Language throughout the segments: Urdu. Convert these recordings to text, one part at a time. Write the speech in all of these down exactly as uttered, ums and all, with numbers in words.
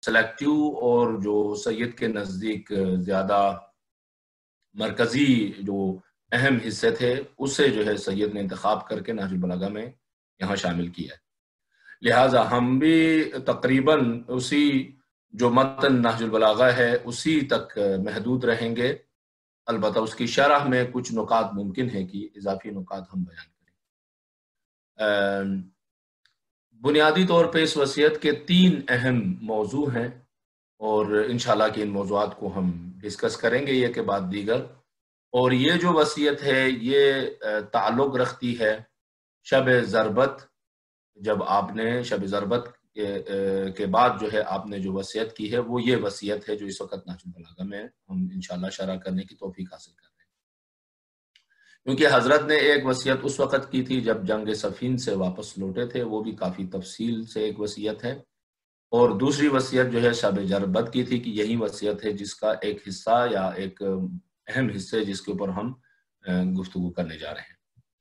सेलेक्टिव और जो सैयद के नज़दीक ज़्यादा मरकज़ी जो अहम हिस्से थे उसे जो है सैयद ने इंतखाब करके नहजुल बलागा में यहाँ शामिल किया है। लिहाजा हम भी तकरीबन उसी जो मतन नहजुल बलागा है उसी तक महदूद रहेंगे, अलबत्ता उसकी शरह में कुछ नुकात मुमकिन है कि इजाफी नुकात हम बयान करें। बुनियादी तौर पे इस वसीयत के तीन अहम मौजू हैं और इंशाल्लाह कि इन मौज़ूआत को हम डिस्कस करेंगे ये के बाद दीगर। और ये जो वसीयत है ये ताल्लुक़ रखती है शब ज़रबत, जब आपने शब ज़रबत के, के बाद जो है आपने जो वसीयत की है वो ये वसीयत है जो इस वक्त नहजुल बलागा में हम इंशाल्लाह शरह करने की तौफीक हासिल कर रहे हैं। क्योंकि हजरत ने एक वसीयत उस वक्त की थी जब जंग सफीन से वापस लौटे थे, वो भी काफ़ी तफसील से एक वसीयत है। और दूसरी वसीयत जो है शब ज़रबत की थी कि यही वसीयत है जिसका एक हिस्सा या एक अहम हिस्से जिसके ऊपर हम गुफ्तगू करने जा रहे हैं।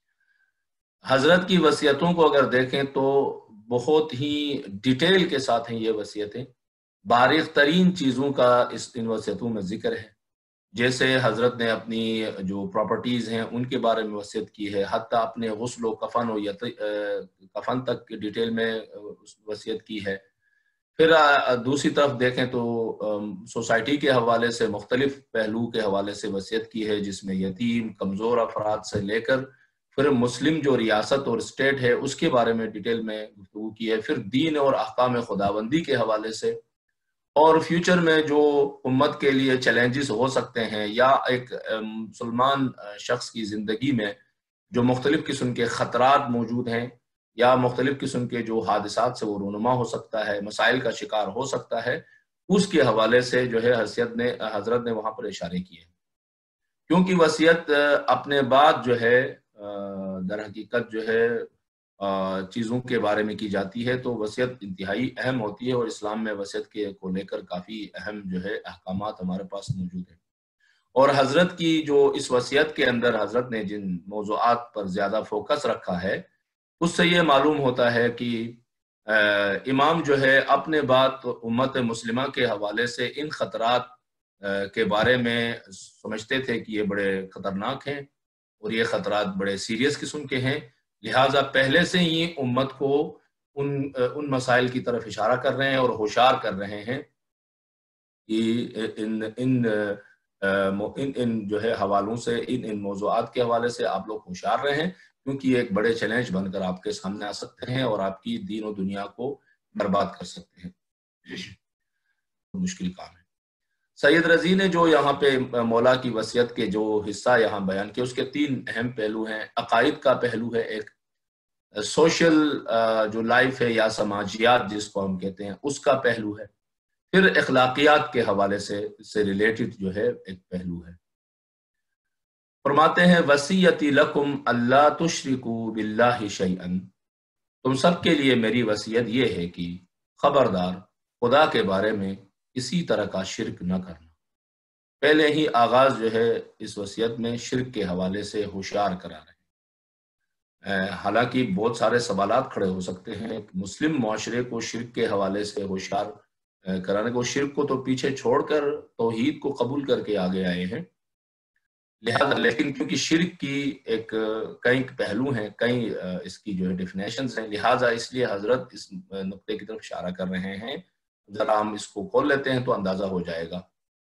हजरत की वसीयतों को अगर देखें तो बहुत ही डिटेल के साथ हैं ये वसीयतें, बारीक तरीन चीज़ों का इस इन वसीयतों में जिक्र है। जैसे हजरत ने अपनी जो प्रॉपर्टीज़ हैं उनके बारे में वसीयत की है, हत्ता अपने गुस्ल कफन और कफन तक डिटेल में वसीयत की है। फिर दूसरी तरफ देखें तो सोसाइटी के हवाले से मुख्तलिफ पहलू के हवाले से वसीयत की है, जिसमें यतीम कमज़ोर अफराद से लेकर फिर मुस्लिम जो रियासत और स्टेट है उसके बारे में डिटेल में गुफ्तगू की है। फिर दीन और अहकाम खुदाबंदी के हवाले से और फ्यूचर में जो उम्मत के लिए चैलेंजेस हो सकते हैं या एक मुसलमान शख्स की ज़िंदगी में जो मुख्तलिफ किस्म के ख़तरात मौजूद हैं या मुख्तलिफ किस्म के जो हादिसात से वो रूनुमा हो सकता है, मसाइल का शिकार हो सकता है, उसके हवाले से जो है हसीयत ने हजरत ने वहाँ पर इशारे किए। क्योंकि वसीयत अपने बाद जो है दर हकीकत जो है चीज़ों के बारे में की जाती है तो वसीयत इंतहाई अहम होती है और इस्लाम में वसीयत के को लेकर काफ़ी अहम जो है अहकामात हमारे पास मौजूद है। और हजरत की जो इस वसीयत के अंदर हजरत ने जिन मौज़ूआत पर ज़्यादा फोकस रखा है उससे ये मालूम होता है कि इमाम जो है अपने बात उम्मत मुस्लिमा के हवाले से इन ख़तरात के बारे में समझते थे कि ये बड़े ख़तरनाक हैं और ये ख़तरात बड़े सीरियस किस्म के हैं। लिहाजा पहले से ही उम्मत को उन उन मसाइल की तरफ इशारा कर रहे हैं और होशियार कर रहे हैं कि इन इन इन इन जो है हवालों से इन इन मौज़ूआत के हवाले से आप लोग होशियार रहें, क्योंकि ये एक बड़े चैलेंज बनकर आपके सामने आ सकते हैं और आपकी दीन और दुनिया को बर्बाद कर सकते हैं। मुश्किल काम है। सैयद रजी ने जो यहाँ पे मौला की वसीयत के जो हिस्सा यहाँ बयान किए उसके तीन अहम पहलू हैं। अकायद का पहलू है, एक सोशल जो लाइफ है या समाजियात जिसको हम कहते हैं उसका पहलू है, फिर अखलाकियात के हवाले से से रिलेटेड जो है एक पहलू है। फरमाते हैं वसीयती लकुम अल्ला तुश्रिकू बिल्लाहि शैअन, तुम सबके लिए मेरी वसीयत ये है कि खबरदार खुदा के बारे में इसी तरह का शिरक न करना। पहले ही आगाज जो है इस वसीयत में शिरक के हवाले से होशियार करा रहे हैं। हालांकि बहुत सारे सवालात खड़े हो सकते हैं, मुस्लिम मुआशरे को शिरक के हवाले से होशियार कराने को, शिरक को तो पीछे छोड़कर तौहीद को कबूल करके आगे आए हैं। लिहाजा लेकिन क्योंकि शिरक की एक कई पहलू हैं, कई इसकी जो है डेफिनेशंस हैं, लिहाजा इसलिए हजरत इस नुक्ते की तरफ इशारा कर रहे हैं। जरा हम इसको खोल लेते हैं तो अंदाजा हो जाएगा।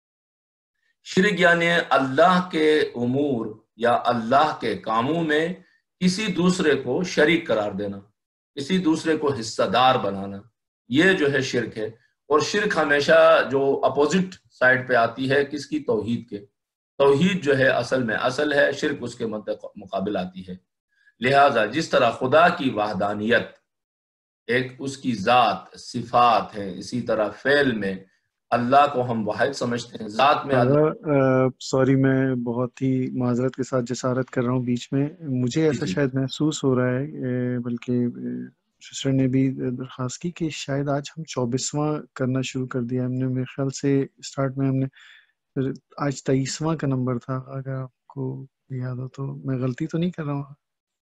शिरक यानी अल्लाह के उमूर या अल्लाह के कामों में किसी दूसरे को शरीक करार देना, किसी दूसरे को हिस्सेदार बनाना, ये जो है शिरक है। और शिरक हमेशा जो अपोजिट साइड पे आती है किसकी, तौहीद के। तौहीद जो है असल में असल है, शिरक उसके मुकाबिल आती है। लिहाजा जिस तरह खुदा की वहदानियत एक उसकी जात सिफात है, इसी तरह फेल में अल्लाह को हम वाहिद समझते हैं, जात में। सॉरी मैं बहुत ही माजरत के साथ जसारत कर रहा हूँ बीच में, मुझे ऐसा शायद महसूस हो रहा है, बल्कि सिस्टर ने भी दरख्वास्त की कि शायद आज हम चौबीसवां करना शुरू कर दिया हमने। मेरे ख्याल से स्टार्ट में हमने आज तेईसवां का नंबर था, अगर आपको याद हो तो। मैं गलती तो नहीं कर रहा हूँ?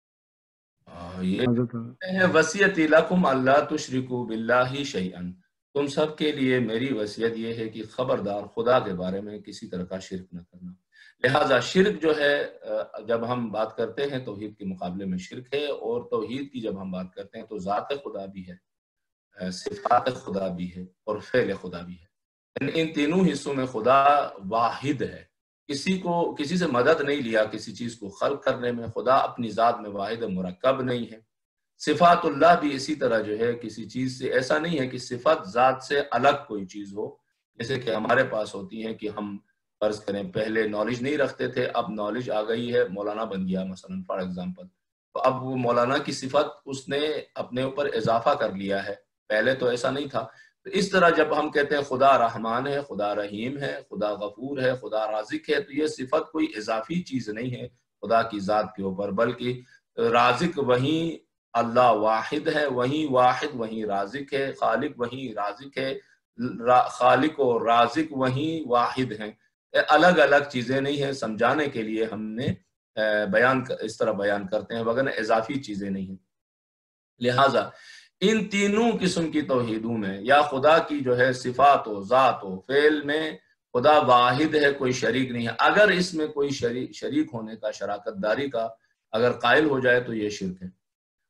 ये वसीयत लकुम अल्ला तुश्रिकू बिल्लाहि शैअन, تم سب کے لیے میری وصیت یہ ہے کہ خبردار خدا کے بارے میں کسی طرح کا شرک نہ کرنا۔ لہٰذا شرک جو ہے جب ہم بات کرتے ہیں توحید کے مقابلے میں شرک ہے، اور توحید کی جب ہم بات کرتے ہیں تو ذات خدا بھی ہے، صفات خدا بھی ہے، اور فعل خدا بھی ہے۔ ان تینوں حصوں میں خدا واحد ہے، کسی کو کسی سے مدد نہیں لیا کسی چیز کو خلق کرنے میں۔ خدا اپنی ذات میں واحد مرکب نہیں ہے۔ صفات اللہ بھی اسی طرح جو ہے کسی چیز سے ایسا نہیں ہے کہ صفت ذات سے الگ کوئی چیز ہو، جیسے کہ ہمارے پاس ہوتی ہیں کہ ہم فرض کریں پہلے نالج نہیں رکھتے تھے، اب نالج آ گئی ہے، مولانا بن گیا مثلا فار ایگزامپل، تو اب وہ مولانا کی صفت اس نے اپنے اوپر اضافہ کر لیا ہے، پہلے تو ایسا نہیں تھا۔ تو اس طرح جب ہم کہتے ہیں خدا رحمان ہے، خدا رحیم ہے، خدا غفور ہے، خدا رازق ہے، تو یہ صفت کوئی اضافی چیز نہیں ہے خدا کی ذات کے اوپر، بلکہ رازق وہیں اللہ واحد ہے، وہیں واحد وہیں رازق ہے، خالق وہیں رازق ہے، خالق و رازق وہیں واحد ہیں، الگ الگ چیزیں نہیں ہیں۔ سمجھانے کے لیے ہم نے بیان اس طرح بیان کرتے ہیں، وگرنہ اضافی چیزیں نہیں ہیں۔ لہٰذا ان تینوں قسم کی توحیدوں میں یا خدا کی جو ہے صفات و ذات و فعل میں خدا واحد ہے، کوئی شریک نہیں ہے۔ اگر اس میں کوئی شریک شریک ہونے کا، شراکت داری کا اگر قائل ہو جائے تو یہ شرک ہے۔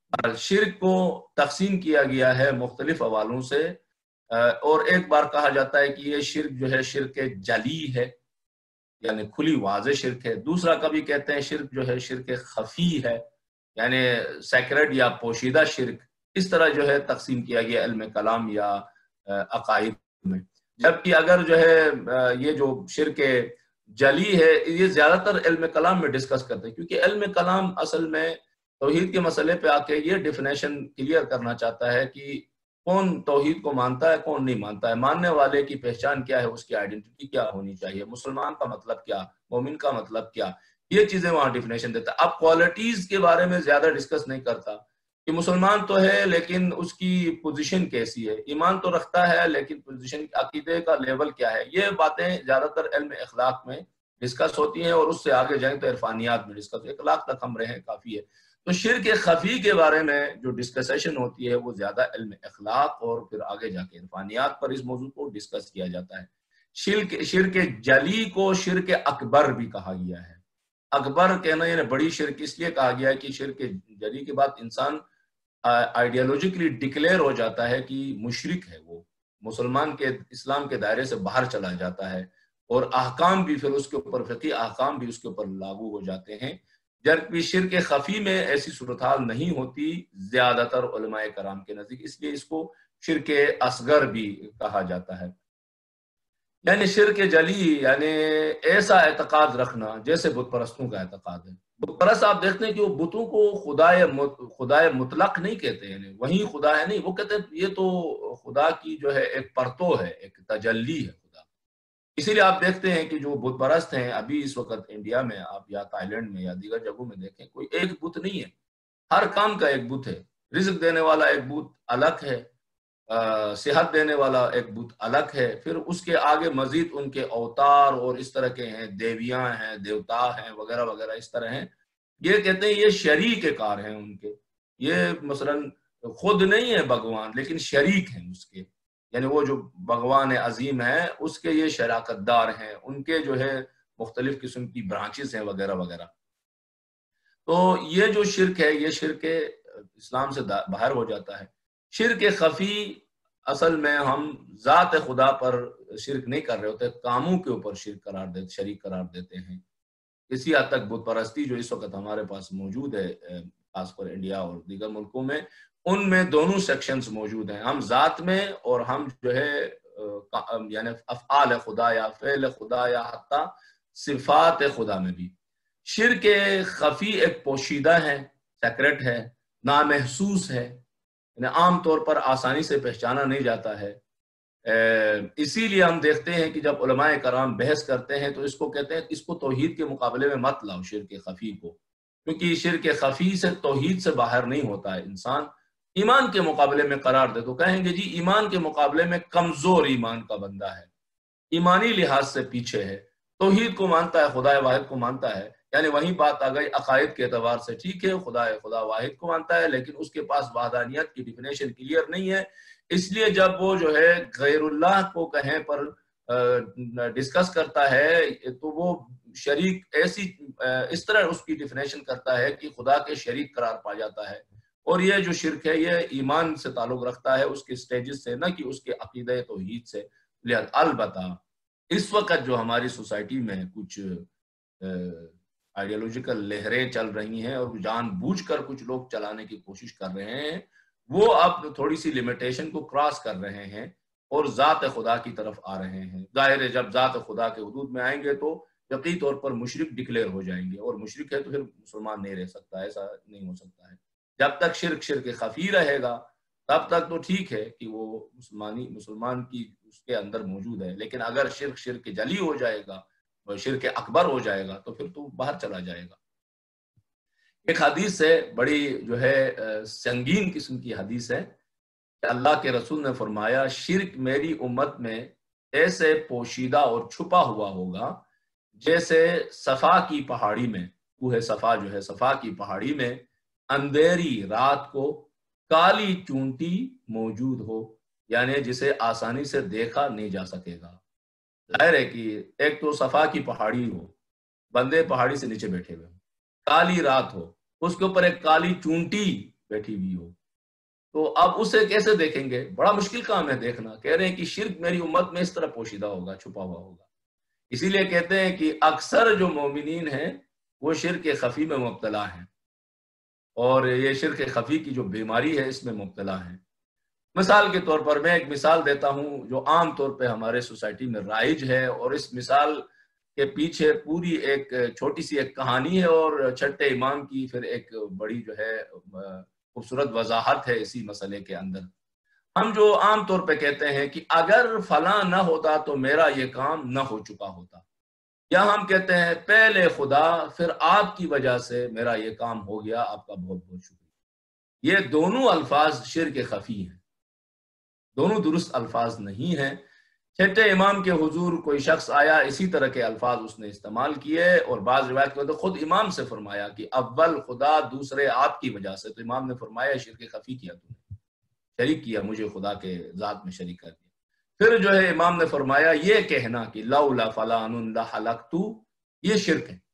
شرک کو تقسیم کیا گیا ہے مختلف حوالوں سے، اور ایک بار کہا جاتا ہے کہ یہ شرک جو ہے شرک جلی ہے، یعنی کھلی واضح شرک ہے۔ دوسرا کبھی کہتے ہیں شرک جو ہے شرک خفی ہے، یعنی سیکرڈ یا پوشیدہ شرک۔ اس طرح جو ہے تقسیم کیا گیا علم کلام یا عقائد میں۔ جبکہ اگر جو ہے یہ جو شرک جلی ہے یہ زیادہ تر علم کلام میں ڈسکس کرتے ہیں، کیونکہ علم کلام اصل میں توحید کے مسئلے پہ آ کے یہ ڈیفینیشن کلیئر کرنا چاہتا ہے کہ کون توحید کو مانتا ہے، کون نہیں مانتا ہے، ماننے والے کی پہچان کیا ہے، اس کی آئیڈینٹی کیا ہونی چاہیے، مسلمان کا مطلب کیا، مومن کا مطلب کیا، یہ چیزیں وہاں ڈیفینیشن دیتا ہے۔ اب کوالٹیز کے بارے میں زیادہ ڈسکس نہیں کرتا کہ مسلمان تو ہے لیکن اس کی پوزیشن کیسی ہے، ایمان تو رکھتا ہے لیکن پوزیشن عقیدے کا لیول کیا ہے، یہ باتیں زیادہ تر علم اخلاق میں ڈسکس ہوتی ہیں، اور اس سے آگے جائیں تو عرفانیات میں ڈسکس، اخلاق تک ہم رہیں کافی ہے۔ تو شرک خفی کے بارے میں جو ڈسکسیشن ہوتی ہے وہ زیادہ علم اخلاق اور پھر آگے جا کے عرفانیات پر اس موضوع کو ڈسکس کیا جاتا ہے۔ شرک شرک جلی کو شرک اکبر بھی کہا گیا ہے۔ اکبر کہنا یعنی بڑی شرک اس لیے کہا گیا ہے کہ شرک جلی کے بعد انسان آئیڈیالوجیکلی ڈکلیئر ہو جاتا ہے کہ مشرک ہے، وہ مسلمان کے اسلام کے دائرے سے باہر چلا جاتا ہے، اور احکام بھی پھر اس کے اوپر فقہی احکام بھی اس کے اوپر لاگو ہو جاتے ہیں۔ جبکہ شرک خفی میں ایسی صورتحال نہیں ہوتی زیادہ تر علماء کرام کے نزدیک، اس لیے اس کو شرک اصغر بھی کہا جاتا ہے۔ یعنی شرک جلی یعنی ایسا اعتقاد رکھنا جیسے بت پرستوں کا اعتقاد ہے۔ بت پرست آپ دیکھتے ہیں کہ وہ بتوں کو خدائے خدائے مطلق نہیں کہتے، یعنی وہی خدا ہے نہیں، وہ کہتے ہیں یہ تو خدا کی جو ہے ایک پرتو ہے، ایک تجلی ہے خدا۔ اسی لیے آپ دیکھتے ہیں کہ جو بت پرست ہیں ابھی اس وقت انڈیا میں، آپ یا تائی لینڈ میں یا دیگر جگہوں میں دیکھیں، کوئی ایک بت نہیں ہے، ہر کام کا ایک بت ہے۔ رزق دینے والا ایک بت الگ ہے، صحت دینے والا ایک بت الگ ہے، پھر اس کے آگے مزید ان کے اوتار اور اس طرح کے ہیں، دیویاں ہیں، دیوتا ہیں، وغیرہ وغیرہ اس طرح ہیں۔ یہ کہتے ہیں یہ شریک کار ہیں ان کے، یہ مثلا خود نہیں ہے بھگوان لیکن شریک ہیں اس کے، یعنی وہ جو بھگوان عظیم ہے اس کے یہ شراکت دار ہیں، ان کے جو ہے مختلف قسم کی برانچز ہیں وغیرہ وغیرہ۔ تو یہ جو شرک ہے یہ شرک اسلام سے باہر ہو جاتا ہے۔ شرک خفی اصل میں ہم ذات خدا پر شرک نہیں کر رہے ہوتے، کاموں کے اوپر شرک قرار دیتے شریک قرار دیتے ہیں۔ اسی حد تک بت پرستی جو اس وقت ہمارے پاس موجود ہے خاص کر انڈیا اور دیگر ملکوں میں، ان میں دونوں سیکشنز موجود ہیں، ہم ذات میں اور ہم جو ہے یعنی افعال خدا یا فعل خدا یا حتی صفات خدا میں بھی۔ شرک خفی ایک پوشیدہ ہے، سیکرٹ ہے، نامحسوس ہے، یعنی عام طور پر آسانی سے پہچانا نہیں جاتا ہے۔ اسی لیے ہم دیکھتے ہیں کہ جب علماء کرام بحث کرتے ہیں تو اس کو کہتے ہیں اس کو توحید کے مقابلے میں مت لاؤ شرک خفی کو، کیونکہ شرک خفی سے توحید سے باہر نہیں ہوتا ہے انسان، ایمان کے مقابلے میں قرار دے تو کہیں گے جی ایمان کے مقابلے میں کمزور ایمان کا بندہ ہے، ایمانی لحاظ سے پیچھے ہے، توحید کو مانتا ہے، خدا واحد کو مانتا ہے، یعنی وہی بات آ گئی عقائد کے اعتبار سے ٹھیک ہے خدا خدا واحد کو مانتا ہے لیکن اس کے پاس وحدانیت کی ڈیفینیشن کلیئر نہیں ہے، اس لیے جب وہ جو ہے غیر اللہ کو کہیں پر ڈسکس کرتا ہے تو وہ شریک ایسی اس طرح اس کی ڈیفینیشن کرتا ہے کہ خدا کے شریک قرار پا جاتا ہے، اور یہ جو شرک ہے یہ ایمان سے تعلق رکھتا ہے، اس کے سٹیجز سے، نہ کہ اس کے عقیدہ توحید سے۔ لہذا البتہ اس وقت جو ہماری سوسائٹی میں کچھ آئیڈیالوجیکل لہریں چل رہی ہیں اور جان بوجھ کر کچھ لوگ چلانے کی کوشش کر رہے ہیں، وہ اب تھوڑی سی لمیٹیشن کو کراس کر رہے ہیں اور ذات خدا کی طرف آ رہے ہیں۔ ظاہر ہے جب ذات خدا کے حدود میں آئیں گے تو یقینی طور پر مشرک ڈکلیئر ہو جائیں گے، اور مشرک ہے تو پھر مسلمان نہیں رہ سکتا، ایسا نہیں ہو سکتا ہے۔ جب تک شرک شرک خفی رہے گا تب تک تو ٹھیک ہے کہ وہ مسلمانی مسلمان کی اس کے اندر موجود ہے، لیکن اگر شرک شرک جلی ہو جائے گا، شرک اکبر ہو جائے گا، تو پھر تو باہر چلا جائے گا۔ ایک حدیث ہے، بڑی جو ہے سنگین قسم کی حدیث ہے کہ اللہ کے رسول نے فرمایا شرک میری امت میں ایسے پوشیدہ اور چھپا ہوا ہوگا جیسے صفا کی پہاڑی میں، کوہ صفا جو ہے صفا کی پہاڑی میں اندھیری رات کو کالی چونٹی موجود ہو، یعنی جسے آسانی سے دیکھا نہیں جا سکے گا۔ ظاہر ہے کہ ایک تو صفا کی پہاڑی ہو، بندے پہاڑی سے نیچے بیٹھے ہوئے ہوں، کالی رات ہو، اس کے اوپر ایک کالی چونٹی بیٹھی ہوئی ہو، تو اب اسے کیسے دیکھیں گے؟ بڑا مشکل کام ہے دیکھنا۔ کہہ رہے ہیں کہ شرک میری امت میں اس طرح پوشیدہ ہوگا، چھپا ہوا ہوگا۔ اسی لیے کہتے ہیں کہ اکثر جو مومنین ہیں وہ شرک خفی میں مبتلا ہیں، اور یہ شرک خفی کی جو بیماری ہے اس میں مبتلا ہیں۔ مثال کے طور پر میں ایک مثال دیتا ہوں جو عام طور پہ ہمارے سوسائٹی میں رائج ہے، اور اس مثال کے پیچھے پوری ایک چھوٹی سی ایک کہانی ہے اور چھٹے امام کی پھر ایک بڑی جو ہے خوبصورت وضاحت ہے اسی مسئلے کے اندر۔ ہم جو عام طور پہ کہتے ہیں کہ اگر فلاں نہ ہوتا تو میرا یہ کام نہ ہو چکا ہوتا، یا ہم کہتے ہیں پہلے خدا پھر آپ کی وجہ سے میرا یہ کام ہو گیا، آپ کا بہت بہت شکریہ۔ یہ دونوں الفاظ شرک خفی ہیں، دونوں درست الفاظ نہیں ہیں۔ چھٹے امام کے حضور کوئی شخص آیا، اسی طرح کے الفاظ اس نے استعمال کیے، اور بعض روایت کے خود امام سے فرمایا کہ اول خدا دوسرے آپ کی وجہ سے، تو امام نے فرمایا شرک خفی کیا، تم نے شریک کیا، مجھے خدا کے ذات میں شریک کر دیا۔ پھر جو ہے امام نے فرمایا یہ کہنا کہ لولا فلان لحلقت، یہ شرک ہے۔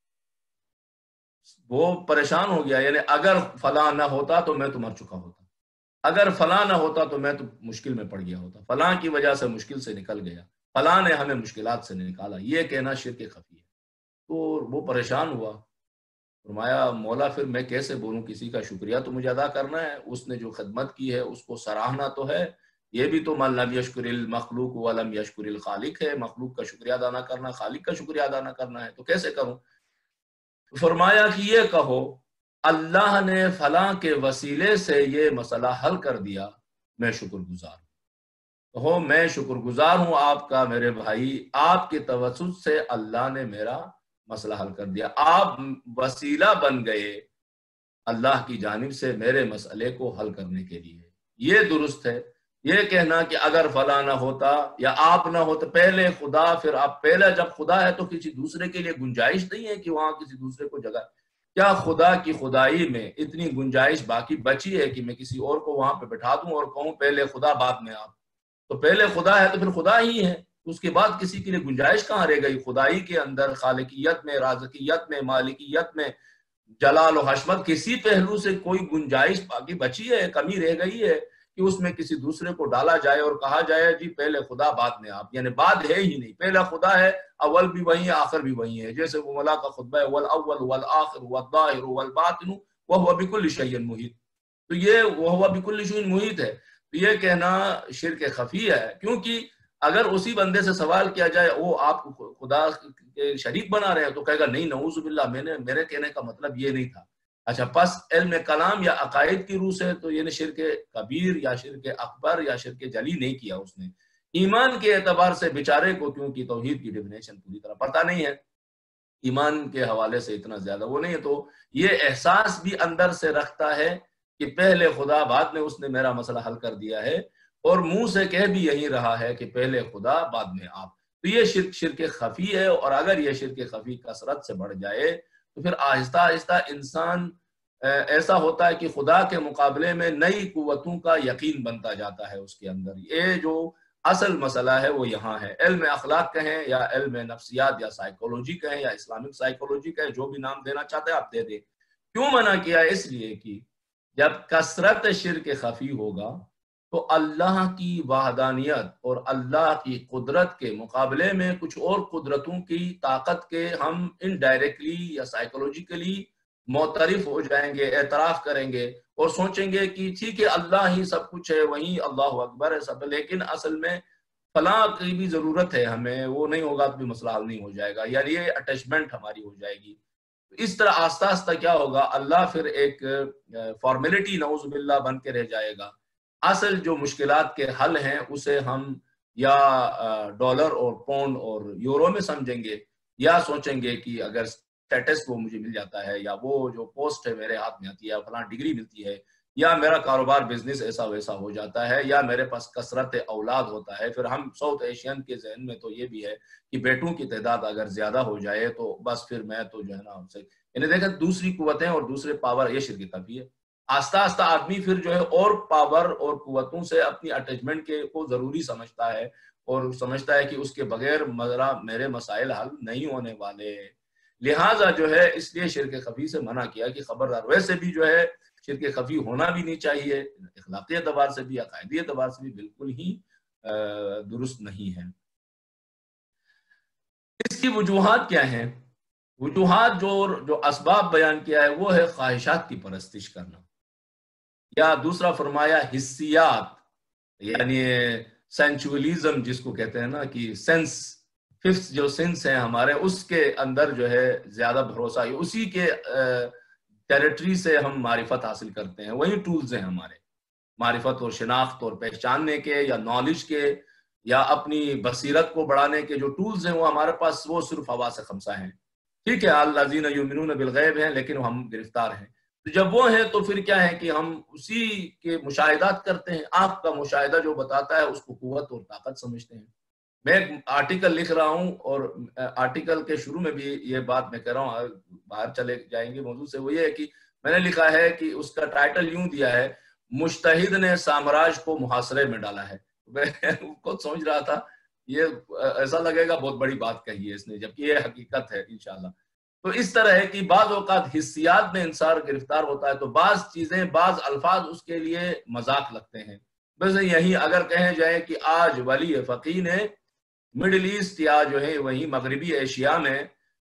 وہ پریشان ہو گیا، یعنی اگر فلاں نہ ہوتا تو میں تو مر چکا ہوتا، اگر فلاں نہ ہوتا تو میں تو مشکل میں پڑ گیا ہوتا، فلاں کی وجہ سے مشکل سے نکل گیا، فلاں نے ہمیں مشکلات سے نکالا، یہ کہنا شرک خفی ہے۔ تو وہ پریشان ہوا، فرمایا مولا پھر میں کیسے بولوں، کسی کا شکریہ تو مجھے ادا کرنا ہے، اس نے جو خدمت کی ہے اس کو سراہنا تو ہے، یہ بھی تو من لم یشکر المخلوق ولم یشکر الخالق ہے، مخلوق کا شکریہ ادا نہ کرنا، خالق کا شکریہ ادا نہ کرنا ہے، تو کیسے کروں؟ فرمایا کہ یہ کہو اللہ نے فلاں کے وسیلے سے یہ مسئلہ حل کر دیا، میں شکر گزار ہوں۔ کہو میں شکر گزار ہوں آپ کا میرے بھائی، آپ کے توسط سے اللہ نے میرا مسئلہ حل کر دیا، آپ وسیلہ بن گئے اللہ کی جانب سے میرے مسئلے کو حل کرنے کے لیے۔ یہ درست ہے۔ یہ کہنا کہ اگر فلاں نہ ہوتا یا آپ نہ ہوتے، پہلے خدا پھر آپ، پہلے جب خدا ہے تو کسی دوسرے کے لیے گنجائش نہیں ہے کہ وہاں کسی دوسرے کو جگہ، کیا خدا کی خدائی میں اتنی گنجائش باقی بچی ہے کہ میں کسی اور کو وہاں پہ بٹھا دوں اور کہوں پہلے خدا بعد میں آپ؟ تو پہلے خدا ہے تو پھر خدا ہی ہے، اس کے بعد کسی کے لیے گنجائش کہاں رہ گئی؟ خدائی کے اندر خالقیت میں، رازقیت میں، مالکیت میں، جلال و حشمت، کسی پہلو سے کوئی گنجائش باقی بچی ہے، کمی رہ گئی ہے کہ اس میں کسی دوسرے کو ڈالا جائے اور کہا جائے جی پہلے خدا بعد میں آپ؟ یعنی بعد ہے ہی نہیں، پہلا خدا ہے، اول بھی وہی ہے، آخر بھی وہی ہے۔ جیسے وہ مولا کا خطبہ ہے والاول والآخر والظاہر والباطن وہو بکل شیء محیط، تو یہ وہو بکل شیء محیط ہے۔ تو یہ کہنا شرک خفی ہے، کیونکہ اگر اسی بندے سے سوال کیا جائے وہ آپ خدا کے شریک بنا رہے ہیں تو کہے گا نہیں نعوذ باللہ، میں نے میرے کہنے کا مطلب یہ نہیں تھا۔ اچھا پس علم کلام یا عقائد کی روح سے تو یہ شرک کبیر یا شرک اکبر یا شرک جلی نہیں کیا اس نے۔ ایمان کے اعتبار سے بیچارے کو کیونکہ توحید کی ڈیفینیشن پوری طرح پتہ نہیں ہے، ایمان کے حوالے سے اتنا زیادہ وہ نہیں ہے، تو یہ احساس بھی اندر سے رکھتا ہے کہ پہلے خدا بعد میں اس نے میرا مسئلہ حل کر دیا ہے، اور منہ سے کہہ بھی یہی رہا ہے کہ پہلے خدا بعد میں آپ۔ تو یہ شرک شرک خفی ہے، اور اگر یہ شرک خفی کثرت سے بڑھ جائے تو پھر آہستہ آہستہ انسان ایسا ہوتا ہے کہ خدا کے مقابلے میں نئی قوتوں کا یقین بنتا جاتا ہے اس کے اندر. یہ جو اصل مسئلہ ہے وہ یہاں ہے. علم اخلاق کہیں یا علم نفسیات یا سائیکولوجی کہیں یا اسلامک سائیکولوجی کہیں، جو بھی نام دینا چاہتے ہیں آپ دے دیں. کیوں منع کیا؟ اس لیے کہ جب کثرت شرک خفی ہوگا تو اللہ کی وحدانیت اور اللہ کی قدرت کے مقابلے میں کچھ اور قدرتوں کی طاقت کے ہم انڈائریکٹلی یا سائیکولوجیکلی معترف ہو جائیں گے، اعتراف کریں گے اور سوچیں گے کہ ٹھیک ہے اللہ ہی سب کچھ ہے، وہی اللہ اکبر ہے سب، لیکن اصل میں فلاں کی بھی ضرورت ہے ہمیں، وہ نہیں ہوگا تو بھی مسئلہ حل نہیں ہو جائے گا، یعنی یہ اٹیچمنٹ ہماری ہو جائے گی. اس طرح آہستہ آہستہ کیا ہوگا، اللہ پھر ایک فارمیلٹی نعوذ باللہ بن کے رہ جائے گا. اصل جو مشکلات کے حل ہیں اسے ہم یا ڈالر اور پاؤنڈ اور یورو میں سمجھیں گے، یا سوچیں گے کہ اگر اسٹیٹس وہ مجھے مل جاتا ہے، یا وہ جو پوسٹ ہے میرے ہاتھ میں آتی ہے، فلاں ڈگری ملتی ہے، یا میرا کاروبار بزنس ایسا ویسا ہو جاتا ہے، یا میرے پاس کثرت اولاد ہوتا ہے. پھر ہم ساؤتھ ایشین کے ذہن میں تو یہ بھی ہے کہ بیٹوں کی تعداد اگر زیادہ ہو جائے تو بس پھر میں تو جو ہے نا ان سے یعنی دیکھیں دوسری قوتیں اور دوسرے پاور، یہ شرک خفی ہے. آہستہ آہستہ آدمی پھر جو ہے اور پاور اور قوتوں سے اپنی اٹیچمنٹ کے کو ضروری سمجھتا ہے اور سمجھتا ہے کہ اس کے بغیر مذرا میرے مسائل حل نہیں ہونے والے. لہٰذا جو ہے اس لیے شرک خفی سے منع کیا کہ خبردار. ویسے بھی جو ہے شرک خفی ہونا بھی نہیں چاہیے، اخلاقی اعتبار سے بھی عقائدی اعتبار سے بھی بالکل ہی درست نہیں ہے. اس کی وجوہات کیا ہیں؟ وجوہات جو جو اسباب بیان کیا ہے وہ ہے خواہشات کی پرستش کرنا، یا دوسرا فرمایا حسیات، یعنی سینچولیزم جس کو کہتے ہیں نا، کہ سینس ففتھ جو سینس ہیں ہمارے، اس کے اندر جو ہے زیادہ بھروسہ، اسی کے ٹیریٹری سے ہم معرفت حاصل کرتے ہیں، وہی ٹولز ہیں ہمارے معرفت اور شناخت اور پہچاننے کے یا نالج کے یا اپنی بصیرت کو بڑھانے کے جو ٹولز ہیں وہ ہمارے پاس وہ صرف حواس خمسہ ہیں. ٹھیک ہے، الذین یؤمنون بالغیب ہیں، لیکن ہم گرفتار ہیں. تو جب وہ ہیں تو پھر کیا ہے کہ ہم اسی کے مشاہدات کرتے ہیں. آنکھ کا مشاہدہ جو بتاتا ہے اس کو قوت اور طاقت سمجھتے ہیں. میں ایک آرٹیکل لکھ رہا ہوں اور آرٹیکل کے شروع میں بھی یہ بات میں کہہ رہا ہوں، باہر چلے جائیں گے موضوع سے، وہ یہ ہے کہ میں نے لکھا ہے کہ اس کا ٹائٹل یوں دیا ہے، مجتہد نے سامراج کو محاصرے میں ڈالا ہے. میں خود سوچ رہا تھا یہ ایسا لگے گا بہت بڑی بات کہی ہے اس نے، جبکہ یہ حقیقت ہے انشاءاللہ. تو اس طرح ہے کہ بعض اوقات حسیات میں انسان گرفتار ہوتا ہے تو بعض چیزیں، بعض الفاظ اس کے لیے مذاق لگتے ہیں. بس یہی اگر کہیں جائے کہ آج ولی فقیہ نے مڈل ایسٹ یا جو ہے وہی مغربی ایشیا میں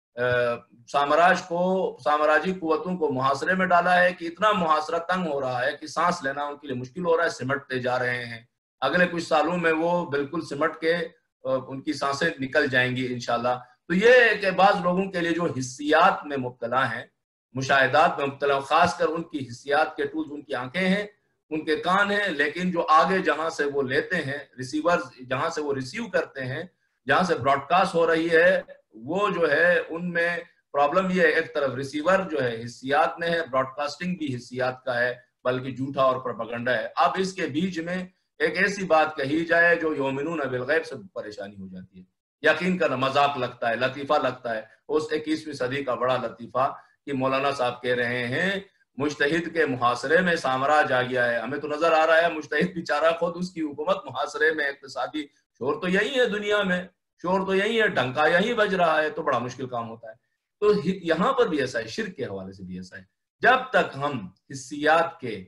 سامراج کو سامراجی قوتوں کو محاصرے میں ڈالا ہے کہ اتنا محاصرہ تنگ ہو رہا ہے کہ سانس لینا ان کے لیے مشکل ہو رہا ہے، سمٹتے جا رہے ہیں. اگلے کچھ سالوں میں وہ بالکل سمٹ کے ان کی سانسیں نکل جائیں گی انشاءاللہ. تو یہ ہے کہ بعض لوگوں کے لیے جو حسیات میں مبتلا ہیں، مشاہدات میں مبتلا، خاص کر ان کی حسیات کے ٹولز ان کی آنکھیں ہیں، ان کے کان ہیں، لیکن جو آگے جہاں سے وہ لیتے ہیں، ریسیور جہاں سے وہ ریسیو کرتے ہیں، جہاں سے براڈ کاسٹ ہو رہی ہے، وہ جو ہے ان میں پرابلم یہ ہے، ایک طرف ریسیور جو ہے حسیات میں ہے، براڈ کاسٹنگ بھی حسیات کا ہے بلکہ جھوٹا اور پروپیگنڈا ہے. اب اس کے بیچ میں ایک ایسی بات کہی جائے جو یؤمنون بالغیب سے پریشانی ہو جاتی ہے. یقین کرنا مذاق لگتا ہے، لطیفہ لگتا ہے. اس اکیسویں صدی کا بڑا لطیفہ کہ مولانا صاحب کہہ رہے ہیں مجتہد کے محاصرے میں سامراج آ گیا ہے. ہمیں تو نظر آ رہا ہے مجتہد بیچارہ خود اس کی حکومت محاصرے میں، اقتصادی شور تو یہی ہے دنیا میں، شور تو یہی ہے، ڈنکا یہی بج رہا ہے، تو بڑا مشکل کام ہوتا ہے. تو یہاں پر بھی ایسا ہے، شرک کے حوالے سے بھی ایسا ہے. جب تک ہم حسیات کے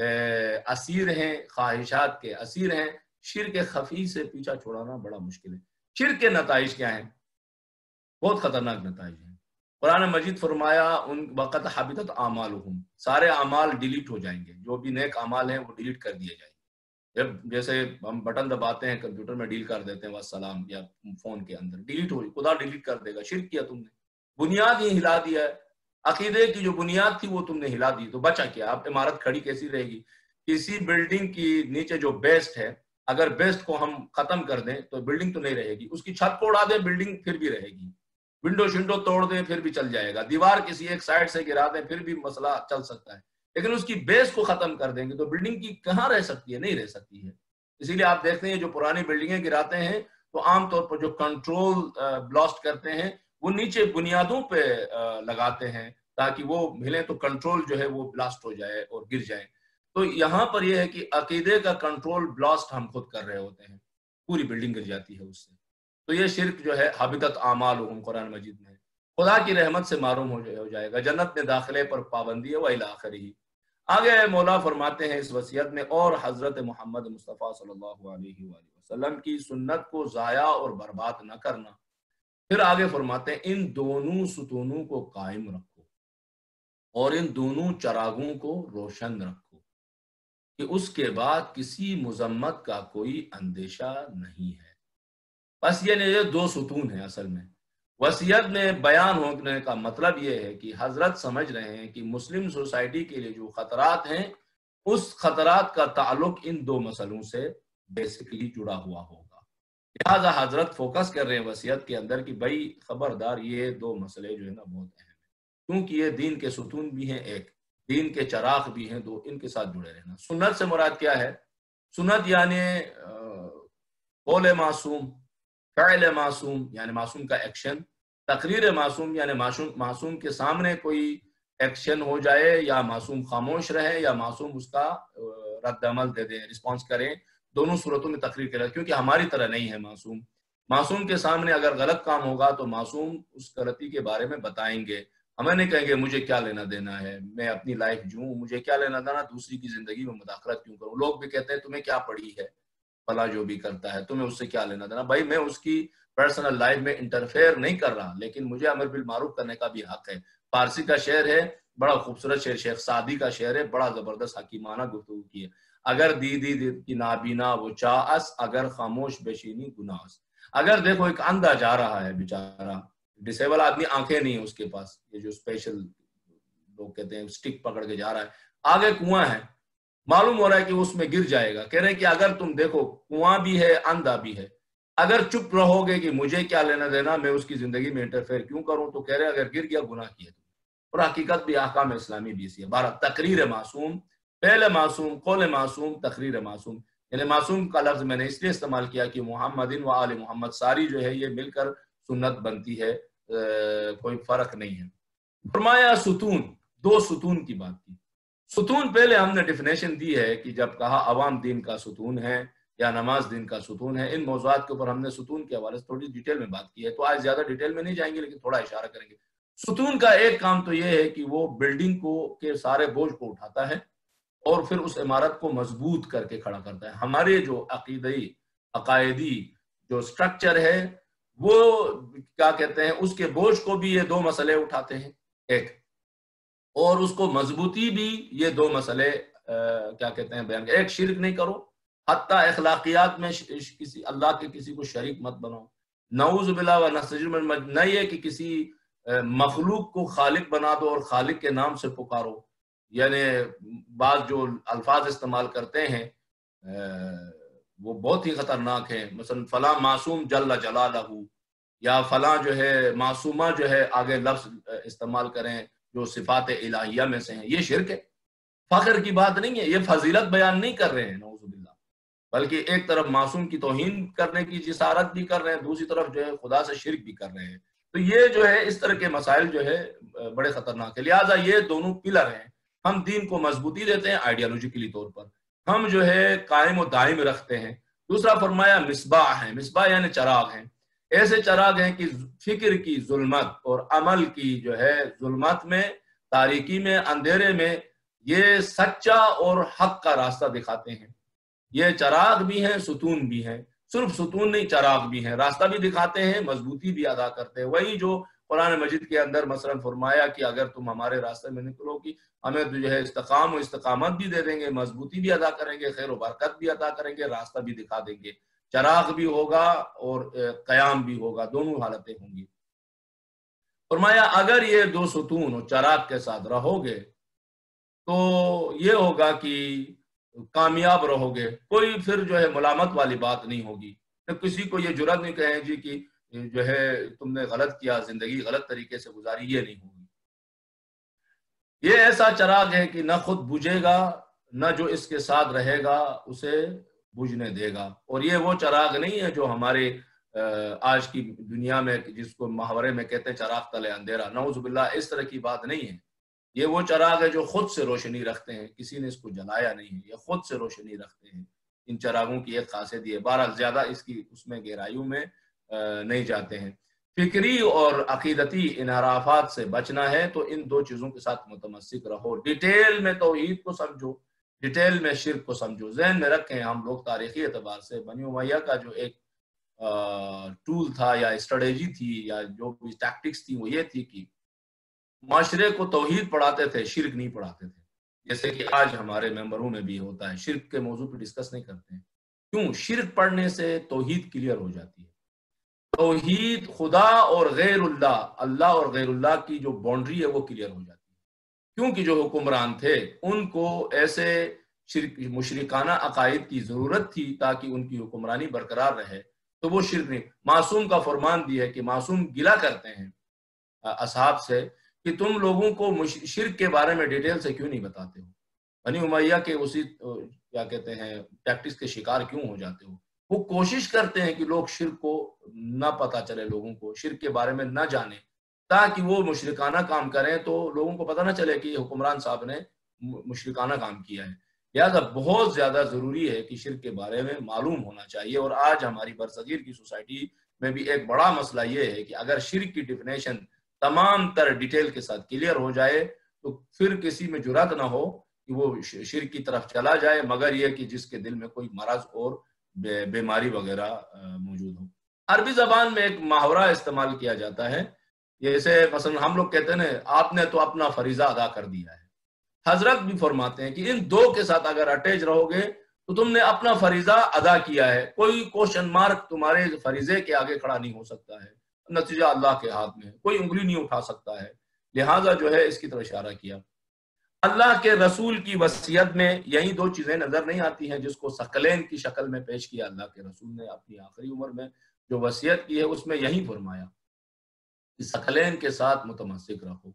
اسیر ہیں، خواہشات کے اسیر ہیں، شرک خفی سے پیچھا چھوڑانا بڑا مشکل ہے. شرک کے نتائج کیا ہیں؟ بہت خطرناک نتائج ہیں. قرآن مجید فرمایا ان وقت حبطت اعمالہم، سارے اعمال ڈیلیٹ ہو جائیں گے، جو بھی نیک اعمال ہیں وہ ڈیلیٹ کر دیے جائیں گے. جب جیسے ہم بٹن دباتے ہیں کمپیوٹر میں ڈیل کر دیتے ہیں والسلام، یا فون کے اندر ڈیلیٹ ہو، خدا ڈیلیٹ کر دے گا. شرک کیا تم نے، بنیاد ہی ہلا دیا ہے. عقیدے کی جو بنیاد تھی وہ تم نے ہلا دی، تو بچا کیا؟ اب عمارت کھڑی کیسی رہے گی؟ کسی بلڈنگ کی نیچے جو بیسٹ ہے، اگر بیسٹ کو ہم ختم کر دیں تو بلڈنگ تو نہیں رہے گی. اس کی چھت کو اڑا دیں بلڈنگ پھر بھی رہے گی. ونڈو شنڈو توڑ دیں پھر بھی چل جائے گا. دیوار کسی ایک سائڈ سے گرا دیں پھر بھی مسئلہ چل سکتا ہے. لیکن اس کی بیس کو ختم کر دیں گے تو بلڈنگ کی کہاں رہ سکتی ہے؟ نہیں رہ سکتی ہے. اسی لیے آپ دیکھتے ہیں جو پرانی بلڈنگیں گراتے ہیں تو عام طور پر جو کنٹرول بلاسٹ کرتے ہیں وہ نیچے بنیادوں پہ لگاتے ہیں. تاکہ وہ ہلیں تو کنٹرول جو ہے وہ بلاسٹ ہو جائے اور گر جائے. تو یہاں پر یہ ہے کہ عقیدے کا کنٹرول بلاسٹ ہم خود کر رہے ہوتے ہیں، پوری بلڈنگ گر جاتی ہے اس سے. تو یہ شرک جو ہے حبطت اعمالہم قرآن مجید میں خدا کی رحمت سے محروم ہو جائے گا، جنت میں داخلے پر پابندی ہے وَإِلَى آخِرِهِ. آگے مولا فرماتے ہیں اس وصیت میں، اور حضرت محمد مصطفیٰ صلی اللہ علیہ وآلہ وسلم کی سنت کو ضائع اور برباد نہ کرنا. پھر آگے فرماتے ہیں ان دونوں ستونوں کو قائم رکھو اور ان دونوں چراغوں کو روشن رکھو کہ اس کے بعد کسی مذمت کا کوئی اندیشہ نہیں ہے. بس یہ دو ستون ہیں. اصل میں وصیت میں بیان ہونے کا مطلب یہ ہے کہ حضرت سمجھ رہے ہیں کہ مسلم سوسائٹی کے لیے جو خطرات ہیں اس خطرات کا تعلق ان دو مسئلوں سے بیسیکلی جڑا ہوا ہوگا. لہٰذا حضرت فوکس کر رہے ہیں وصیت کے اندر کہ بھائی خبردار یہ دو مسئلے جو ہے نا بہت اہم ہیں، کیونکہ یہ دین کے ستون بھی ہیں، ایک دین کے چراغ بھی ہیں، دو ان کے ساتھ جڑے رہنا. سنت سے مراد کیا ہے؟ سنت یعنی قول معصوم، فعل معصوم یعنی معصوم کا ایکشن، تقریر معصوم یعنی معصوم معصوم کے سامنے کوئی ایکشن ہو جائے یا معصوم خاموش رہے یا معصوم اس کا رد عمل دے دیں، رسپانس کریں. دونوں صورتوں میں تقریر کریں، کیونکہ ہماری طرح نہیں ہے معصوم. معصوم کے سامنے اگر غلط کام ہوگا تو معصوم اس غلطی کے بارے میں بتائیں گے. ہمیں نہیں کہیں گے مجھے کیا لینا دینا ہے، میں اپنی لائف جوں، مجھے کیا لینا دینا، دوسری کی زندگی میں مداخلت کیوں کروں. لوگ بھی کہتے ہیں تمہیں کیا پڑی ہے، فلاں جو بھی کرتا ہے تمہیں اس سے کیا لینا دینا. بھائی میں اس کی پرسنل لائف میں انٹرفیئر نہیں کر رہا، لیکن مجھے امر بالمعروف کرنے کا بھی حق ہے. فارسی کا شعر ہے، بڑا خوبصورت شعر، شیخ سعدی کا شعر ہے، بڑا زبردست حکیمانہ گفتگو کی ہے. اگر دیدی دید کی نابینا وہ چاس، اگر خاموش بشینی گناس. اگر دیکھو ایک اندھا جا رہا ہے بیچارہ، ڈسیبل آدمی، آنکھیں نہیں ہیں اس کے پاس، یہ جو اسپیشل لوگ کہتے ہیں سٹک پکڑ کے جا رہا ہے، آگے کنواں ہے، معلوم ہو رہا ہے کہ اس میں گر جائے گا. کہہ رہے ہیں کہ اگر تم دیکھو کنواں بھی ہے اندھا بھی ہے، اگر چپ رہو گے کہ مجھے کیا لینا دینا، میں اس کی زندگی میں انٹرفیئر کیوں کروں، تو کہہ رہے ہیں اگر گر گیا گناہ کیا. اور حقیقت بھی احکام اسلامی بھی اسی ہے. بارہ تقریر معصوم، پہلے معصوم، قول معصوم، تقریر معصوم. یعنی معصوم کا لفظ میں نے اس لیے استعمال کیا کہ محمد و آل محمد ساری جو ہے یہ مل کر سنت بنتی ہے، کوئی فرق نہیں ہے. فرمایا ستون، دو ستون کی بات کی. ستون پہلے ہم نے ڈیفینیشن دی ہے کہ جب کہا عوام دین کا ستون ہے یا نماز دین کا ستون ہے. ان موضوعات کے اوپر ہم نے ستون کے حوالے سے تھوڑی ڈیٹیل میں بات کی ہے، تو آج زیادہ ڈیٹیل میں نہیں جائیں گے لیکن تھوڑا اشارہ کریں گے. ستون کا ایک کام تو یہ ہے کہ وہ بلڈنگ کو کے سارے بوجھ کو اٹھاتا ہے اور پھر اس عمارت کو مضبوط کر کے کھڑا کرتا ہے. ہمارے جو عقیدی عقائدی جو سٹرکچر ہے وہ کیا کہتے ہیں، اس کے بوجھ کو بھی یہ دو مسئلے اٹھاتے ہیں ایک، اور اس کو مضبوطی بھی یہ دو مسئلے کیا کہتے ہیں بیان. ایک، شرک نہیں کرو، حتیٰ اخلاقیات میں کسی اللہ کے کسی کو شریک مت بناؤ. نعوذ باللہ و نستعیذ باللہ، نہیں ہے کہ کسی مخلوق کو خالق بنا دو اور خالق کے نام سے پکارو. یعنی بعض جو الفاظ استعمال کرتے ہیں وہ بہت ہی خطرناک ہیں. مثلا فلاں معصوم جل جلالہ، یا فلاں جو ہے معصومہ جو ہے آگے لفظ استعمال کریں جو صفات الہیہ میں سے ہیں. یہ شرک ہے، فخر کی بات نہیں ہے، یہ فضیلت بیان نہیں کر رہے ہیں نعوذ باللہ، بلکہ ایک طرف معصوم کی توہین کرنے کی جسارت بھی کر رہے ہیں، دوسری طرف جو ہے خدا سے شرک بھی کر رہے ہیں. تو یہ جو ہے اس طرح کے مسائل جو ہے بڑے خطرناک ہے. لہٰذا یہ دونوں پلر ہیں. ہم دین کو مضبوطی دیتے ہیں آئیڈیالوجیکلی طور پر، ہم جو ہے قائم و دائم رکھتے ہیں. دوسرا فرمایا مصباح ہیں، مصباح یعنی چراغ ہیں. ایسے چراغ ہیں کہ فکر کی ظلمت اور عمل کی جو ہے ظلمت میں، تاریکی میں، اندھیرے میں یہ سچا اور حق کا راستہ دکھاتے ہیں. یہ چراغ بھی ہیں، ستون بھی ہیں. صرف ستون نہیں، چراغ بھی ہیں، راستہ بھی دکھاتے ہیں، مضبوطی بھی ادا کرتے ہیں. وہی جو قرآن مجید کے اندر مثلا فرمایا کہ اگر تم ہمارے راستے میں نکلو گی ہمیں جو ہے استقام و استقامت بھی دے دیں گے، مضبوطی بھی ادا کریں گے، خیر و برکت بھی ادا کریں گے، راستہ بھی دکھا دیں گے. چراغ بھی ہوگا اور قیام بھی ہوگا، دونوں حالتیں ہوں گی. فرمایا اگر یہ دو ستون اور چراغ کے ساتھ رہو گے تو یہ ہوگا کہ کامیاب رہو گے. کوئی پھر جو ہے ملامت والی بات نہیں ہوگی. کسی کو یہ جرات نہیں کہیں جی کہ جو ہے تم نے غلط کیا، زندگی غلط طریقے سے گزاری، یہ نہیں ہوگی. یہ ایسا چراغ ہے کہ نہ خود بجھے گا، نہ جو اس کے ساتھ رہے گا اسے بجھنے دے گا. اور یہ وہ چراغ نہیں ہے جو ہمارے آج کی دنیا میں جس کو محاورے میں کہتے ہیں چراغ تلے اندھیرا. نعوذ باللہ، اس طرح کی بات نہیں ہے. یہ وہ چراغ ہے جو خود سے روشنی رکھتے ہیں، کسی نے اس کو جلایا نہیں ہے، یہ خود سے روشنی رکھتے ہیں۔ ان چراغوں کی ایک خاصیت یہ، بہرحال زیادہ اس کی اس میں گہرائیوں میں نہیں جاتے ہیں۔ فکری اور عقیدتی انحرافات سے بچنا ہے تو ان دو چیزوں کے ساتھ متمسک رہو، ڈیٹیل میں توحید کو سمجھو، ڈیٹیل میں شرک کو سمجھو۔ ذہن میں رکھیں ہم لوگ تاریخی اعتبار سے بنی امیہ کا جو ایک ٹول تھا یا اسٹریٹجی تھی یا جو بھی ٹیکٹکس تھی وہ یہ تھی کہ معاشرے کو توحید پڑھاتے تھے، شرک نہیں پڑھاتے تھے، جیسے کہ آج ہمارے ممبروں میں بھی ہوتا ہے، شرک کے موضوع پہ ڈسکس نہیں کرتے ہیں۔ کیوں؟ شرک پڑھنے سے توحید کلیئر ہو جاتی ہے۔ توحید خدا اور غیر اللہ، اللہ اور غیر اللہ کی جو باؤنڈری ہے وہ کلیئر ہو جاتی ہے، کیونکہ جو حکمران تھے ان کو ایسے شرک مشرکانہ عقائد کی ضرورت تھی تاکہ ان کی حکمرانی برقرار رہے، تو وہ شرک نہیں۔ معصوم کا فرمان بھی ہے کہ معصوم گلہ کرتے ہیں اصحاب سے کہ تم لوگوں کو شرک کے بارے میں ڈیٹیل سے کیوں نہیں بتاتے ہو، بنی امیہ کے اسی کیا کہتے ہیں ٹیکٹکس کے شکار کیوں ہو جاتے ہو۔ وہ کوشش کرتے ہیں کہ لوگ شرک کو نہ پتہ چلے، لوگوں کو شرک کے بارے میں نہ جانیں، تاکہ وہ مشرکانہ کام کریں تو لوگوں کو پتہ نہ چلے کہ یہ حکمران صاحب نے مشرکانہ کام کیا ہے۔ لہذا بہت زیادہ ضروری ہے کہ شرک کے بارے میں معلوم ہونا چاہیے، اور آج ہماری برصغیر کی سوسائٹی میں بھی ایک بڑا مسئلہ یہ ہے کہ اگر شرک کی ڈیفینیشن تمام تر ڈیٹیل کے ساتھ کلیئر ہو جائے تو پھر کسی میں جرات نہ ہو کہ وہ شرک کی طرف چلا جائے، مگر یہ کہ جس کے دل میں کوئی مرض اور بیماری وغیرہ موجود ہو۔ عربی زبان میں ایک محاورہ استعمال کیا جاتا ہے، جیسے مثلا ہم لوگ کہتے ہیں نا آپ نے تو اپنا فریضہ ادا کر دیا ہے، حضرت بھی فرماتے ہیں کہ ان دو کے ساتھ اگر اٹیچ رہو گے تو تم نے اپنا فریضہ ادا کیا ہے، کوئی کوشچن مارک تمہارے فریضے کے آگے کھڑا نہیں ہو سکتا ہے، نتیجہ اللہ کے ہاتھ میں، کوئی انگلی نہیں اٹھا سکتا ہے۔ لہٰذا جو ہے اس کی طرف اشارہ کیا۔ اللہ کے رسول کی وصیت میں یہی دو چیزیں نظر نہیں آتی ہیں، جس کو ثقلین کی شکل میں پیش کیا اللہ کے رسول نے اپنی آخری عمر میں جو وصیت کی ہے اس میں یہی فرمایا کہ ثقلین کے ساتھ متمسک رہو۔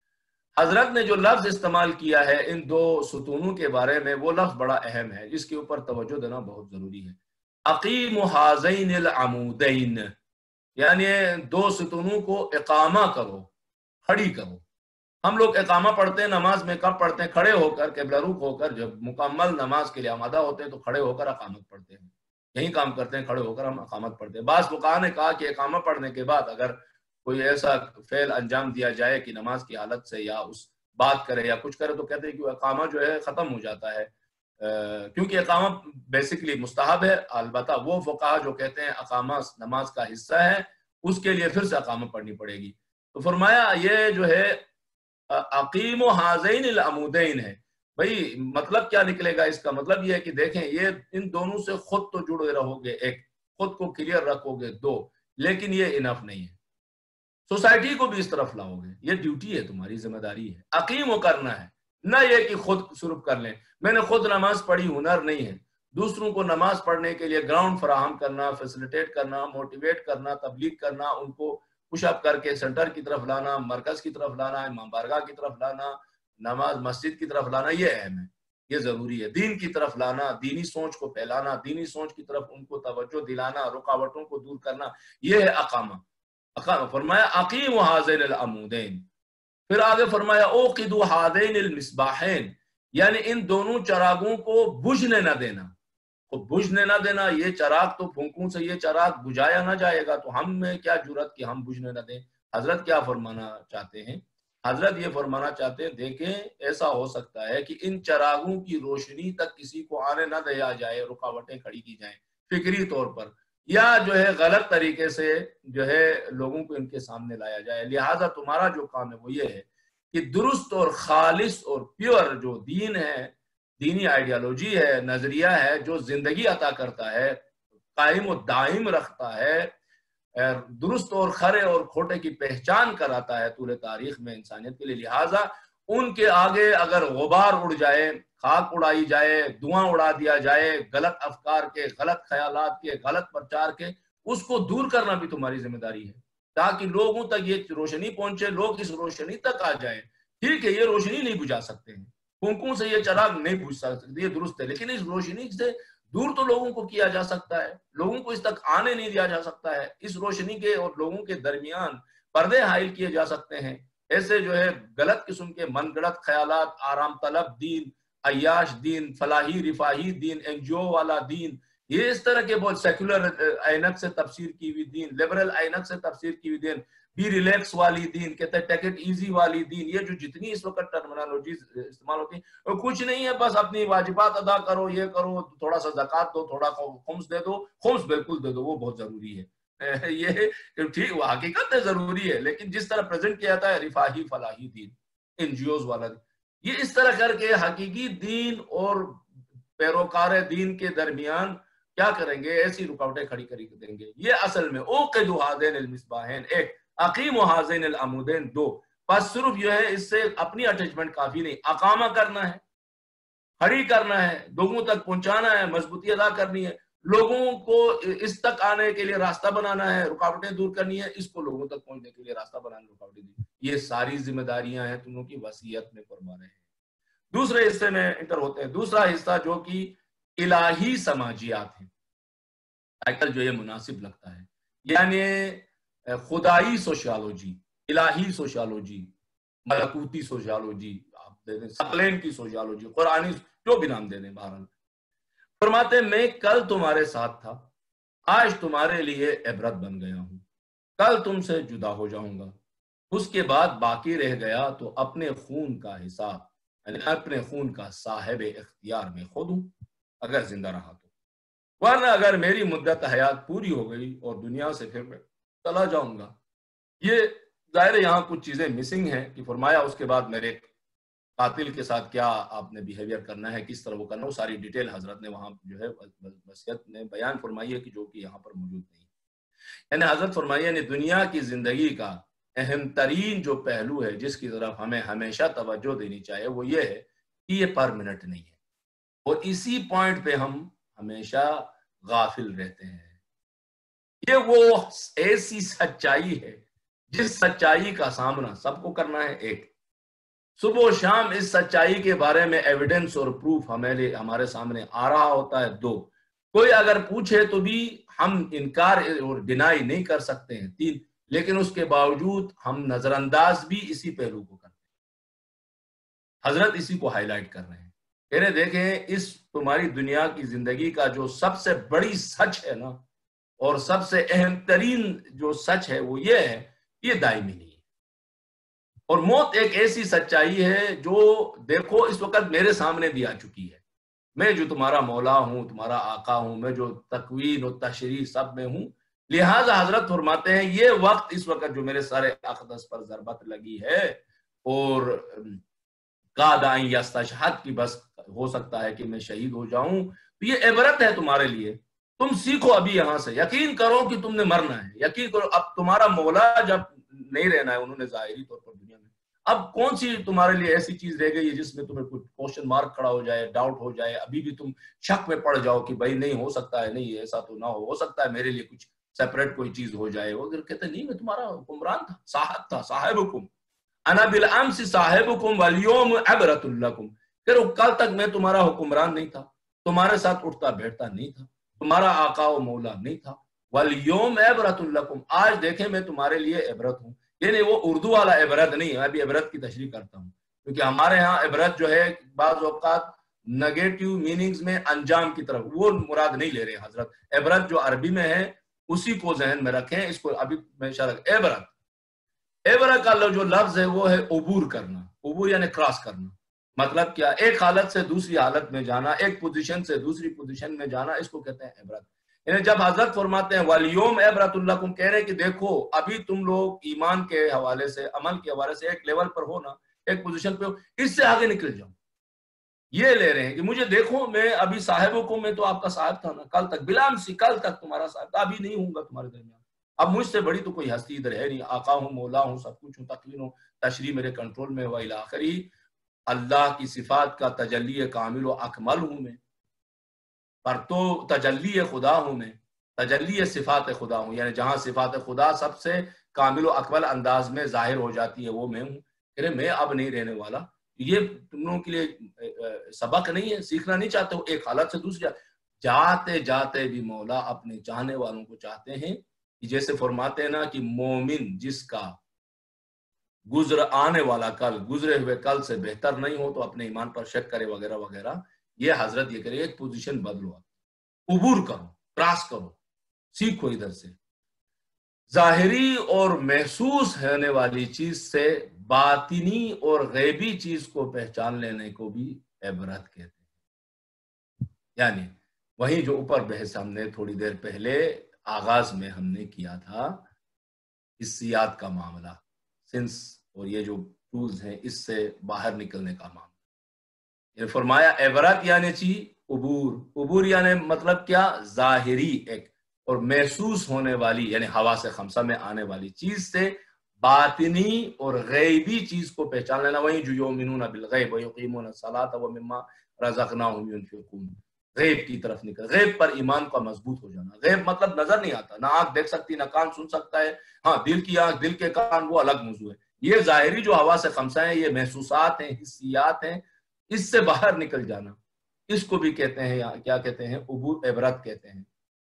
حضرت نے جو لفظ استعمال کیا ہے ان دو ستونوں کے بارے میں، وہ لفظ بڑا اہم ہے جس کے اوپر توجہ دینا بہت ضروری ہے۔ اقیم ہذین العمودین، یعنی دو ستونوں کو اقامہ کرو، کھڑی کرو۔ ہم لوگ اقامہ پڑھتے ہیں نماز میں، کب پڑھتے ہیں؟ کھڑے ہو کر، قبلہ رخ ہو کر، جب مکمل نماز کے لیے آمادہ ہوتے ہیں تو کھڑے ہو کر اقامت پڑھتے ہیں، یہی کام کرتے ہیں، کھڑے ہو کر ہم اقامت پڑھتے ہیں۔ بعض فقہاء نے کہا کہ اقامہ پڑھنے کے بعد اگر کوئی ایسا فعل انجام دیا جائے کہ نماز کی حالت سے یا اس بات کرے یا کچھ کرے تو کہتے ہیں کہ اقامہ جو ہے ختم ہو جاتا ہے، کیونکہ اقامہ بیسیکلی مستحب ہے۔ البتہ وہ فقہاء جو کہتے ہیں اقامہ نماز کا حصہ ہے، اس کے لیے پھر سے اقامہ پڑھنی پڑے گی۔ تو فرمایا یہ جو ہے اقیم و ہذین العمودین ہے۔ بھئی مطلب کیا نکلے گا اس کا؟ مطلب یہ ہے کہ دیکھیں یہ ان دونوں سے خود تو جڑے رہو گے، ایک خود کو کلیئر رکھو گے، دو، لیکن یہ انف نہیں ہے، سوسائٹی کو بھی اس طرف لاؤ گے، یہ ڈیوٹی ہے، تمہاری ذمہ داری ہے، اقیم و کرنا ہے، نہ یہ کہ خود صرف کر لیں۔ میں نے خود نماز پڑھی ہنر نہیں ہے، دوسروں کو نماز پڑھنے کے لیے گراؤنڈ فراہم کرنا، فیسلیٹیٹ کرنا، موٹیویٹ کرنا، تبلیغ کرنا، ان کو پش اپ کر کے سینٹر کی طرف لانا، مرکز کی طرف لانا، امام بارگاہ کی طرف لانا، نماز مسجد کی طرف لانا، یہ اہم ہے، یہ ضروری ہے۔ دین کی طرف لانا، دینی سوچ کو پھیلانا، دینی سوچ کی طرف ان کو توجہ دلانا، رکاوٹوں کو دور کرنا، یہ ہے اقامہ۔ اقامہ فرمایا اقیم ہذین العمودین، پھر آگے فرمایا اوقدوا ہذین المصباحین، یعنی ان دونوں چراغوں کو بجھنے نہ دینا۔ کو بجھنے نہ دینا، یہ چراغ تو پھونکوں سے یہ چراغ بجھایا نہ جائے گا، تو ہم میں کیا جرات کہ ہم بجھنے نہ دیں۔ حضرت کیا فرمانا چاہتے ہیں؟ حضرت یہ فرمانا چاہتے ہیں دیکھیں ایسا ہو سکتا ہے کہ ان چراغوں کی روشنی تک کسی کو آنے نہ دیا جائے، رکاوٹیں کھڑی کی جائیں فکری طور پر، یا جو ہے غلط طریقے سے جو ہے لوگوں کو ان کے سامنے لایا جائے۔ لہٰذا تمہارا جو کام ہے وہ یہ ہے کہ درست اور خالص اور پیور جو دین ہے، دینی آئیڈیالوجی ہے، نظریہ ہے، جو زندگی عطا کرتا ہے، قائم و دائم رکھتا ہے، درست اور کھرے اور کھوٹے کی پہچان کراتا ہے طول تاریخ میں انسانیت کے لیے۔ لہٰذا ان کے آگے اگر غبار اڑ جائے، خاک اڑائی جائے، دھواں اڑا دیا جائے، غلط افکار کے، غلط خیالات کے، غلط پرچار کے، اس کو دور کرنا بھی تمہاری ذمہ داری ہے، تاکہ لوگوں تک یہ روشنی پہنچے، لوگ اس روشنی تک آ جائیں۔ ٹھیک ہے یہ روشنی نہیں بجھا سکتے ہیں، پھونکوں سے یہ چراغ نہیں بجھ سکتے، یہ درست ہے، لیکن اس روشنی سے دور تو لوگوں کو کیا جا سکتا ہے، لوگوں کو اس تک آنے نہیں دیا جا سکتا ہے، اس روشنی کے اور لوگوں کے درمیان پردے حائل کیے جا سکتے ہیں، ایسے جو ہے غلط قسم کے من گڑت خیالات، آرام طلب دین، عیاش دین، فلاحی رفاہی دین، این جی او والا دین، یہ اس طرح کے بہت سیکولر اینک سے تفسیر کی ہوئی دین، لبرل اینک سے تفسیر کی ہوئی دین، بی ریلیکس والی دین، کہتے ہیں ٹیک اٹ ایزی والی دین، یہ جو جتنی اس وقت ٹرمینالوجیز استعمال ہوتی ہیں کچھ نہیں ہے، بس اپنی واجبات ادا کرو، یہ کرو، تھوڑا سا زکوٰۃ دو، تھوڑا خمس دے دو، خمس بالکل دے دو، وہ بہت ضروری ہے، یہ ٹھیک وہ حقیقت ہے ضروری ہے، لیکن جس طرح پریزنٹ کیا جاتا ہے رفاہی فلاحی دین، این جی اوز والا دین، یہ اس طرح کر کے حقیقی دین اور پیروکار دین کے درمیان کیا کریں گے؟ ایسی رکاوٹیں کھڑی کری دیں گے۔ یہ اصل میں اوقدوا ہذین المصباحین، ایک اقیموا ہذین العمودین، دو، بس صرف جو ہے اس سے اپنی اٹیچمنٹ کافی نہیں، اقامہ کرنا ہے، کھڑی کرنا ہے، لوگوں تک پہنچانا ہے، مضبوطی ادا کرنی ہے، لوگوں کو اس تک آنے کے لیے راستہ بنانا ہے، رکاوٹیں دور کرنی ہے، اس کو لوگوں تک پہنچنے کے لیے راستہ بنانا، رکاوٹیں دی، یہ ساری ذمہ داریاں ہیں تم لوگوں کی وصیت میں فرما رہے ہیں۔ دوسرے حصے میں انٹر ہوتے ہیں، دوسرا حصہ جو کہ الہی سماجیات ہیں، ٹائٹل جو یہ مناسب لگتا ہے، یعنی خدائی سوشیالوجی، الہی سوشیالوجی، ملکوتی سوشیالوجی، آپ دے دیں سپلین کی سوشیالوجی، قرآنی، جو بھی نام دے دیں، بہرحال فرماتے ہیں میں کل تمہارے ساتھ تھا، آج تمہارے لیے عبرت بن گیا ہوں، کل تم سے جدا ہو جاؤں گا، اس کے بعد باقی رہ گیا تو اپنے خون کا حساب، یعنی اپنے خون کا صاحب اختیار میں خود ہوں اگر زندہ رہا تو، ورنہ اگر میری مدت حیات پوری ہو گئی اور دنیا سے پھر میں چلا جاؤں گا۔ یہ ظاہر ہے یہاں کچھ چیزیں مسنگ ہیں کہ فرمایا اس کے بعد میرے قاتل کے ساتھ کیا آپ نے بیہیویئر کرنا ہے، کس طرح وہ کرنا، وہ ساری ڈیٹیل حضرت نے وہاں جو ہے وصیت میں بیان فرمائی ہے کہ جو کہ یہاں پر موجود نہیں، یعنی حضرت فرمائی یعنی دنیا کی زندگی کا اہم ترین جو پہلو ہے جس کی طرف ہمیں ہمیشہ توجہ دینی چاہیے وہ یہ ہے کہ یہ پرمنٹ نہیں ہے، اور اسی پوائنٹ پہ ہم ہمیشہ غافل رہتے ہیں۔ یہ وہ ایسی سچائی ہے جس سچائی کا سامنا سب کو کرنا ہے، ایک صبح و شام اس سچائی کے بارے میں ایویڈنس اور پروف ہمارے ہمارے سامنے آ رہا ہوتا ہے، دو کوئی اگر پوچھے تو بھی ہم انکار اور ڈینائی نہیں کر سکتے ہیں، تین لیکن اس کے باوجود ہم نظر انداز بھی اسی پہلو کو کرتے ہیں۔ حضرت اسی کو ہائی لائٹ کر رہے ہیں، کہہ رہے دیکھیں اس تمہاری دنیا کی زندگی کا جو سب سے بڑی سچ ہے نا، اور سب سے اہم ترین جو سچ ہے وہ یہ ہے یہ دائمی نہیں ہے، اور موت ایک ایسی سچائی ہے جو دیکھو اس وقت میرے سامنے بھی آ چکی ہے، میں جو تمہارا مولا ہوں، تمہارا آقا ہوں، میں جو تکوین و تشریح سب میں ہوں، لہٰذا حضرت فرماتے ہیں یہ وقت اس وقت جو میرے سارے اقدس پر ضربت لگی ہے اور قادائیں یا استشہاد کی بس ہو سکتا ہے کہ میں شہید ہو جاؤں، تو یہ عبرت ہے تمہارے لیے، تم سیکھو ابھی یہاں سے، یقین کرو کہ تم نے مرنا ہے، یقین کرو اب تمہارا مولا جب نہیں رہنا ہے انہوں نے ظاہری طور پر دنیا میں، اب کون سی تمہارے لیے ایسی چیز رہ گئی ہے جس میں تمہیں کچھ کوشچن مارک کھڑا ہو جائے، ڈاؤٹ ہو جائے، ابھی بھی تم شک میں پڑ جاؤ کہ بھائی نہیں ہو سکتا ہے، نہیں ایسا تو نہ ہو ہو سکتا ہے میرے لیے کچھ سیپریٹ کوئی چیز ہو جائے، وہ کہتے ہیں نہیں میں تمہارا حکمران تھا، صاحب تھا، صاحبکم انا بالامس صاحبکم والیوم عبرۃ لکم، پھر کل تک میں تمہارا حکمران نہیں تھا، تمہارے ساتھ اٹھتا بیٹھتا نہیں تھا، تمہارا آقا و مولا نہیں تھا، والیوم عبرۃ لکم، آج دیکھیں میں تمہارے لیے عبرت ہوں، یعنی وہ اردو والا عبرت نہیں ہے، میں بھی عبرت کی تشریح کرتا ہوں کیونکہ ہمارے ہاں عبرت جو ہے بعض اوقات نیگیٹو میننگز میں انجام کی طرف، وہ مراد نہیں لے رہے حضرت، عبرت جو عربی میں ہے اسی کو ذہن میں رکھیں، اس کو ابھی میں اشارہ عبرت عبرت کا جو لفظ ہے وہ ہے عبور کرنا، عبور یعنی کراس کرنا، مطلب کیا ایک حالت سے دوسری حالت میں جانا، ایک پوزیشن سے دوسری پوزیشن میں جانا، اس کو کہتے ہیں عبرت۔ یعنی جب حضرت فرماتے ہیں والیوم عبرۃ لکم، کہہ رہے کہ دیکھو ابھی تم لوگ ایمان کے حوالے سے، عمل کے حوالے سے ایک لیول پر ہو نا، ایک پوزیشن پہ ہو، اس سے آگے نکل جاؤ، یہ لے رہے ہیں کہ مجھے دیکھو میں ابھی صاحبوں کو، میں تو آپ کا صاحب تھا نا، کل تک بلامسی، کل تک تمہارا صاحب تھا، ابھی نہیں ہوں گا تمہارے درمیان، اب مجھ سے بڑی تو کوئی ہستی ادھر ہے نہیں، آقا ہوں، مولا ہوں، سب کچھ ہوں، تکوین ہوں، تشریح میرے کنٹرول میں، وإلی آخری، اللہ کی صفات کا تجلی کامل و اکمل ہوں میں، پر تو تجلی خدا ہوں میں، تجلی صفات خدا ہوں، یعنی جہاں صفات خدا سب سے کامل و اکمل انداز میں ظاہر ہو جاتی ہے وہ میں ہوں، کہ میں اب نہیں رہنے والا، یہ تم لوگوں کے لیے سبق نہیں ہے، سیکھنا نہیں چاہتے ہو ایک حالت سے دوسری، جاتے جاتے بھی مولا اپنے چاہنے والوں کو چاہتے ہیں، جیسے فرماتے ہیں نا کہ مومن جس کا गुजर आने वाला कल गुजरे हुए कल से बेहतर नहीं हो तो अपने ईमान पर शक करे वगैरह वगैरह। ये हजरत ये करे एक पोजीशन बदलो, उबूर करो, क्रॉस करो, सीखो इधर से। जाहिरी और महसूस होने वाली चीज से बातिनी और गैबी चीज को पहचान लेने को भी इबरत कहते हैं। यानी वही जो ऊपर बहस हमने थोड़ी देर पहले आगाज में हमने किया था, हिस्सियात का मामला, सेंस और ये जो टूल्स हैं इससे बाहर निकलने का मामला। ये फरमाया इबरत यानी ची उबूर, उबूर यानी मतलब क्या, जाहिरी एक और महसूस होने वाली यानी हवा से खमसा में आने वाली चीज से बातिनी और गैबी चीज को पहचान लेना। वही जो युमिनूना बिल गैब व युकीमूना सलात व मिम्मा रज़क़नाहुम युनफिकून, गैब की तरफ निकल, गैब पर ईमान का मजबूत हो जाना। गैब मतलब नजर नहीं आता, ना आंख देख सकती, ना कान सुन सकता है, हाँ दिल की आंख दिल के कान वो अलग मौजू है। ये जाहिरी जो हवा से खमसा है, ये महसूसात हैं, हिस्सियात हैं, इससे बाहर निकल जाना, इसको भी कहते हैं, या क्या कहते हैं, उबूर, इबरत कहते हैं।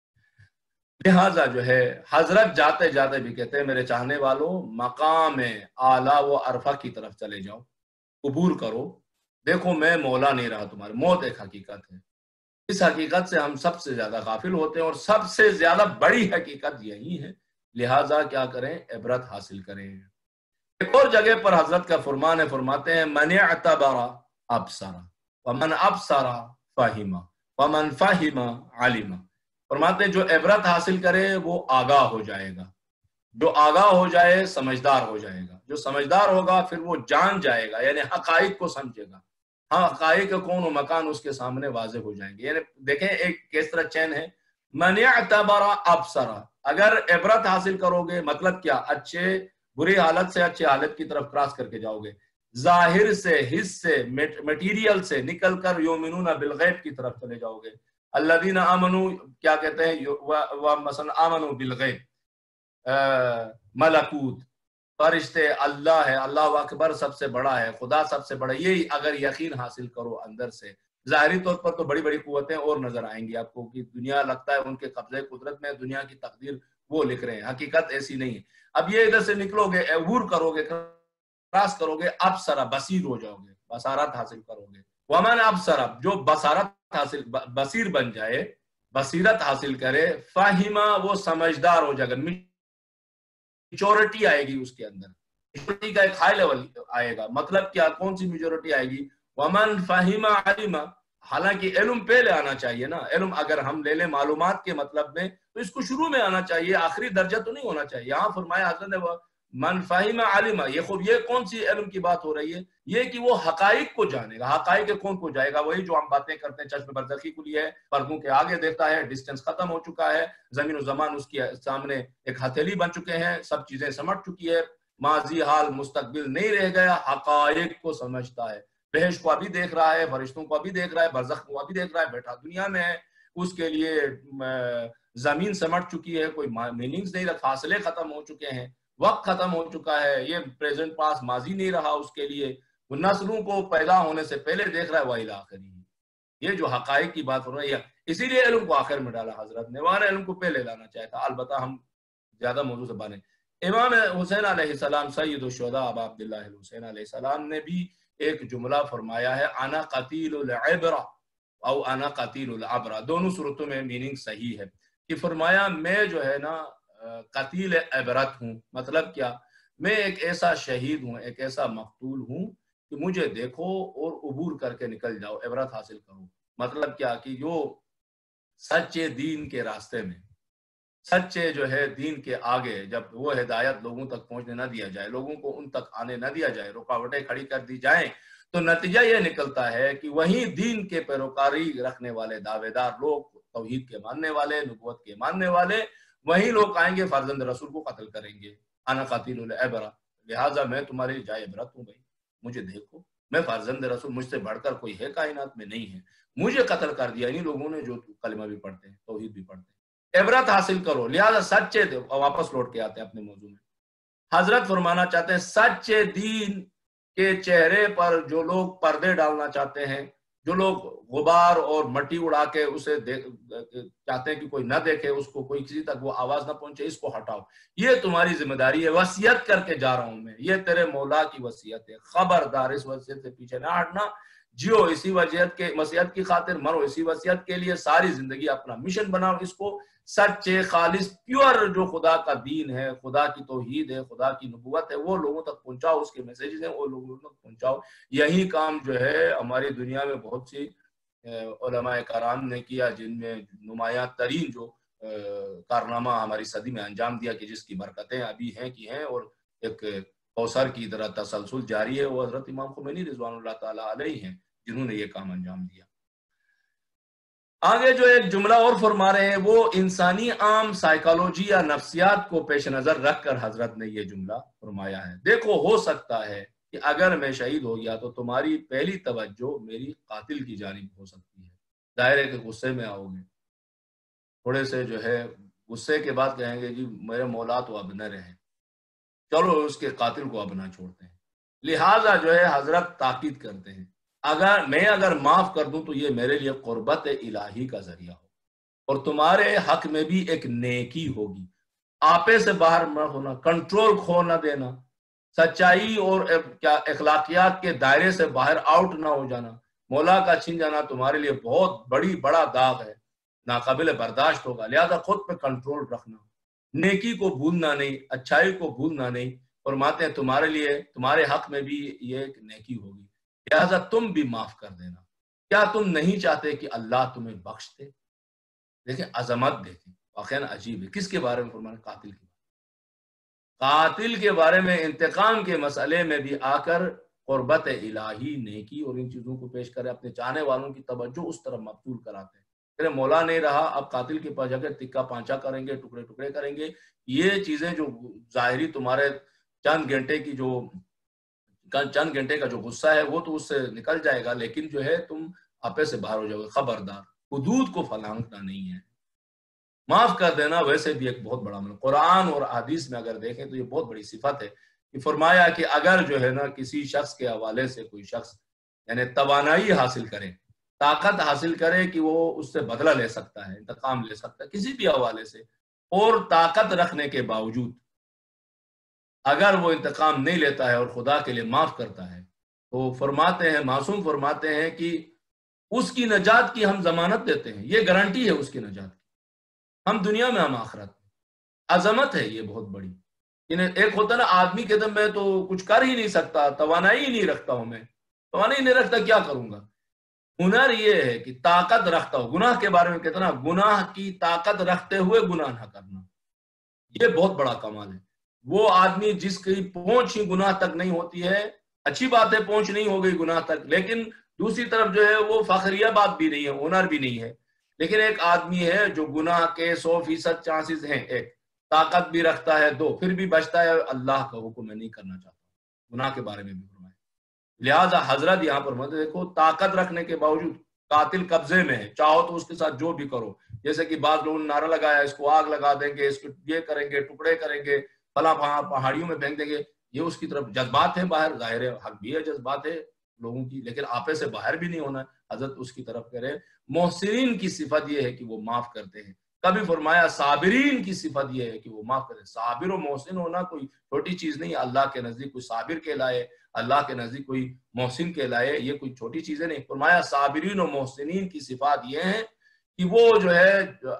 लिहाजा जो है हजरत जाते जाते भी कहते हैं, मेरे चाहने वालों मकाम आला व अरफा की तरफ चले जाओ, उबूर करो, देखो मैं मौला नहीं रहा तुम्हारे, मौत एक हकीकत है। इस हकीकत से हम सबसे ज्यादा गाफिल होते हैं और सबसे ज्यादा बड़ी हकीकत यही है। लिहाजा क्या करें, इबरत हासिल करें। एक और जगह पर हजरत का फरमान है, फरमाते हैं मन अतबरा अबसरा वमन अबसरा फाहिमा वमन फाहिमा आलिमा। फरमाते हैं जो इबरत हासिल करे वो आगाह हो जाएगा, जो आगाह हो जाए समझदार हो जाएगा, जो समझदार होगा फिर वो जान जाएगा यानी हकाइक को समझेगा। हाँ, हकाइक कौन व मकान उसके सामने वाजे हो जाएंगे। यानी देखें एक किस तरह चैन है, मन अतबरा अबसरा, अगर इबरत हासिल करोगे मतलब क्या, अच्छे बुरी हालत से अच्छी हालत की तरफ क्रॉस करके जाओगे, जाहिर से हिस्स से मटीरियल से निकल कर युमिनूना बिल गैब की तरफ चले जाओगे। अल्लज़ीना आमनू क्या कहते हैं, व मसन आमनू बिल गैब, मलकूत, फरिश्ते, अल्लाह है, अल्लाह अकबर सबसे बड़ा है, खुदा सबसे बड़ा, ये अगर यकीन हासिल करो अंदर से, जाहिरी तौर पर तो बड़ी बड़ी कुव्वतें और नजर आएंगी आपको कि दुनिया लगता है उनके कब्जे कुदरत में, दुनिया की तकदीर वो लिख रहे हैं, हकीकत ऐसी नहीं है। अब ये इधर से निकलोगे, अबूर करोगे, क्रॉस करोगे, अबसरा बसीर हो जाओगे, बसारत हासिल करोगे। वमन अबसरा, जो बसारत हासिल बसीर बन जाए, बसीरत हासिल करे, फाहिमा वो समझदार हो जाएगा, मेजॉरिटी आएगी उसके अंदर, मेजॉरिटी का एक हाई लेवल आएगा। मतलब क्या, कौन सी मेजॉरिटी आएगी, वमन फाहिमा आलिमा, हालांकि इल्म पहले आना चाहिए ना, इल्म अगर हम ले लें मालूमात के मतलब में तो इसको शुरू में आना चाहिए, आखिरी दर्जा तो नहीं होना चाहिए। यहाँ फरमाया हजरत ने मन फाहिमा आलिमा, ये खूब, ये कौन सी इल्म की बात हो रही है, ये कि वो हकाइक को जानेगा। हकाइक कौन को जाएगा, वही जो हम बातें करते हैं, चश्म बरज़खी खुली है, पर्दों के आगे देखता है, डिस्टेंस खत्म हो चुका है, जमीन और जमान उसके सामने एक हथेली बन चुके हैं, सब चीजें समझ चुकी है, माजी हाल मुस्तकबिल नहीं रह गया, हकाइक को समझता है, बहश को अभी देख रहा है, फरिश्तों को अभी देख रहा है, बरज़ख को अभी देख रहा है, बैठा दुनिया में है, उसके लिए जमीन समझ चुकी है, कोई मीनिंग्स नहीं, फासले खत्म हो चुके हैं, वक्त खत्म हो चुका है, ये प्रेजेंट पास माजी नहीं रहा उसके लिए, वो नस्लों को पैदा होने से पहले देख रहा है, वही आखिरी। ये जो हकाइक की बात हो रही है, इसीलिए इल्म को आखिर में डाला हजरत ने, वहां इल्म को पहले लाना चाहा था। अलबत्ता हम ज्यादा मौजू से बने, इमाम हुसैन अलैहिस्सलाम सय्यद शुहदा अबू अब्दुल्लाह हुसैन अलैहिस्सलाम ने भी एक जुमला फरमाया है, अना कतीलुल इब्रा औ अना कतीलुल अबरा, दोनों सूरतों में मीनिंग सही है कि फरमाया मैं जो है ना कतील इबरत हूँ। मतलब क्या, मैं एक ऐसा शहीद हूँ, एक ऐसा मकतूल हूँ कि मुझे देखो और उबूर करके निकल जाओ, इबरत हासिल करो। मतलब क्या कि जो सच्चे दीन के रास्ते में, सच्चे जो है दीन के आगे जब वो हिदायत लोगों तक पहुंचने न दिया जाए, लोगों को उन तक आने न दिया जाए, रुकावटें खड़ी कर दी जाएं, तो नतीजा ये निकलता है कि वही दीन के पैरोकारी रखने वाले दावेदार लोग, तौहीद के मानने वाले, नबूवत के मानने वाले, वही लोग आएंगे फर्जंद रसूल को कत्ल करेंगे। अना कातिलुल इबरा, लिहाजा मैं तुम्हारे लिए जाए इबरत हूँ भाई, मुझे देखो, मैं फर्जंद रसूल, मुझसे बढ़कर कोई है कायनात में नहीं है, मुझे कत्ल कर दिया इन्हीं लोगों ने जो कलमा भी पढ़ते हैं, तौहीद भी पढ़ते हैं। इबरत हासिल करो, लिहाजा सच्चे, वापस लौट के आते हैं अपने मौजू में, हजरत फरमाना चाहते हैं सच्चे दीन के चेहरे पर जो लोग पर्दे डालना चाहते हैं, جو لوگ غبار اور مٹی اڑا کے اسے چاہتے ہیں کہ کوئی نہ دیکھے اس کو، کوئی کسی تک وہ آواز نہ پہنچے، اس کو ہٹاؤ، یہ تمہاری ذمہ داری ہے، وصیت کر کے جا رہا ہوں میں، یہ تیرے مولا کی وصیت ہے، خبردار اس وصیت سے پیچھے نہ ہٹنا، جیو اسی وصیت کے وصیت کی خاطر، مرو اسی وصیت کے لیے، ساری زندگی اپنا مشن بناؤ اس کو، سچے خالص پیور جو خدا کا دین ہے، خدا کی توحید ہے، خدا کی نبوت ہے، وہ لوگوں تک پہنچاؤ، اس کے میسیجز ہیں وہ لوگوں تک پہنچاؤ۔ یہی کام جو ہے ہماری دنیا میں بہت سی علماء کرام نے کیا، جن میں نمایاں ترین جو کارنامہ ہماری صدی میں انجام دیا کہ جس کی برکتیں ابھی ہیں کی ہیں اور ایک کوثر کی طرح تسلسل جاری ہے، وہ حضرت امام خمینی رضوان اللہ تعالیٰ علیہ ہیں جنہوں نے یہ کام انجام دیا۔ آگے جو ایک جملہ اور فرما رہے ہیں، وہ انسانی عام سائیکالوجی یا نفسیات کو پیش نظر رکھ کر حضرت نے یہ جملہ فرمایا ہے، دیکھو ہو سکتا ہے کہ اگر میں شہید ہو گیا تو تمہاری پہلی توجہ میری قاتل کی جانب ہو سکتی ہے، ظاہر ہے کہ غصے میں آؤ گے، تھوڑے سے جو ہے غصے کے بعد کہیں گے جی میرے مولا تو اب نہ رہے، چلو اس کے قاتل کو اب نہ چھوڑتے ہیں، لہٰذا جو ہے حضرت تاکید کرتے ہیں اگر میں اگر معاف کر دوں تو یہ میرے لیے قربت الہی کا ذریعہ ہو اور تمہارے حق میں بھی ایک نیکی ہوگی، آپے سے باہر نہ ہونا، کنٹرول کھو نہ دینا، سچائی اور کیا اخلاقیات کے دائرے سے باہر آؤٹ نہ ہو جانا، مولا کا چھن جانا تمہارے لیے بہت بڑی بڑا داغ ہے، ناقابل برداشت ہوگا، لہذا خود پہ کنٹرول رکھنا، نیکی کو بھولنا نہیں، اچھائی کو بھولنا نہیں، فرماتے ہیں تمہارے لیے تمہارے حق میں بھی یہ ایک نیکی ہوگی، لہذا تم بھی معاف کر دینا، کیا تم نہیں چاہتے کہ اللہ تمہیں بخش دے؟ دیکھیں عظمت، دیکھیں واقعاً عجیب ہے، کس کے بارے میں فرمانا؟ قاتل کے قاتل کے بارے میں، انتقام کے مسئلے میں بھی آ کر قربت الہی، نیکی اور ان چیزوں کو پیش کرے، اپنے چاہنے والوں کی توجہ اس طرف مبذول کراتے ہیں، تیرے مولا نہیں رہا، اب قاتل کے پاس جا کے تکا پانچا کریں گے، ٹکڑے ٹکڑے کریں گے، یہ چیزیں جو ظاہری تمہارے چند گھنٹے کی جو چند گھنٹے کا جو غصہ ہے وہ تو اس سے نکل جائے گا، لیکن جو ہے تم آپے سے باہر ہو جاؤ گے، خبردار حدود کو پھلانگنا نہیں ہے، معاف کر دینا ویسے بھی ایک بہت بڑا عمل، قرآن اور حدیث میں اگر دیکھیں تو یہ بہت بڑی صفت ہے کہ فرمایا کہ اگر جو ہے نا کسی شخص کے حوالے سے کوئی شخص یعنی توانائی حاصل کرے، طاقت حاصل کرے کہ وہ اس سے بدلہ لے سکتا ہے، انتقام لے سکتا ہے کسی بھی حوالے سے، اور طاقت رکھنے کے باوجود اگر وہ انتقام نہیں لیتا ہے اور خدا کے لیے معاف کرتا ہے تو فرماتے ہیں، معصوم فرماتے ہیں کہ اس کی نجات کی ہم ضمانت دیتے ہیں، یہ گارنٹی ہے اس کی نجات کی، ہم دنیا میں ہم آخرت میں، عظمت ہے یہ بہت بڑی، ایک ہوتا نا آدمی کے دم میں تو کچھ کر ہی نہیں سکتا، توانائی نہیں رکھتا ہوں میں، توانائی نہیں رکھتا کیا کروں گا، ہنر یہ ہے کہ طاقت رکھتا ہوں، گناہ کے بارے میں کہتا نا گناہ کی طاقت رکھتے ہوئے گناہ نہ کرنا، یہ بہت بڑا کمال ہے، وہ آدمی جس کی پہنچ ہی گناہ تک نہیں ہوتی ہے، اچھی بات ہے پہنچ نہیں ہو گئی گناہ تک، لیکن دوسری طرف جو ہے وہ فخریہ بات بھی نہیں ہے، ہنر بھی نہیں ہے، لیکن ایک آدمی ہے جو گناہ کے سو فیصد چانسز ہیں، ایک طاقت بھی رکھتا ہے، دو پھر بھی بچتا ہے اللہ کا حکم میں نہیں کرنا چاہتا، گناہ کے بارے میں بھی فرمایا، لہذا حضرت یہاں پر مطلب دیکھو طاقت رکھنے کے باوجود قاتل قبضے میں ہے، چاہو تو اس کے ساتھ جو بھی کرو، جیسے کہ بعض لوگوں نے نعرہ لگایا اس کو آگ لگا دیں گے، اس کو یہ کریں گے، ٹکڑے کریں گے، فلاں پہاڑیوں میں پھینک دیں گے، یہ اس کی طرف جذبات ہیں باہر، ظاہر ہے حق بھی ہے جذبات ہے لوگوں کی، لیکن آپے سے باہر بھی نہیں ہونا، حضرت اس کی طرف کہہ رہے ہیں، محسنین کی صفت یہ ہے کہ وہ معاف کرتے ہیں، کبھی فرمایا صابرین کی صفت یہ ہے کہ وہ معاف کرتے ہیں، صابر و محسن ہونا کوئی چھوٹی چیز نہیں، اللہ کے نزدیک کوئی صابر کہلائے، اللہ کے نزدیک کوئی محسن کہلائے، یہ کوئی چھوٹی چیزیں نہیں، فرمایا صابرین و محسنین کی صفات یہ ہیں کہ وہ جو ہے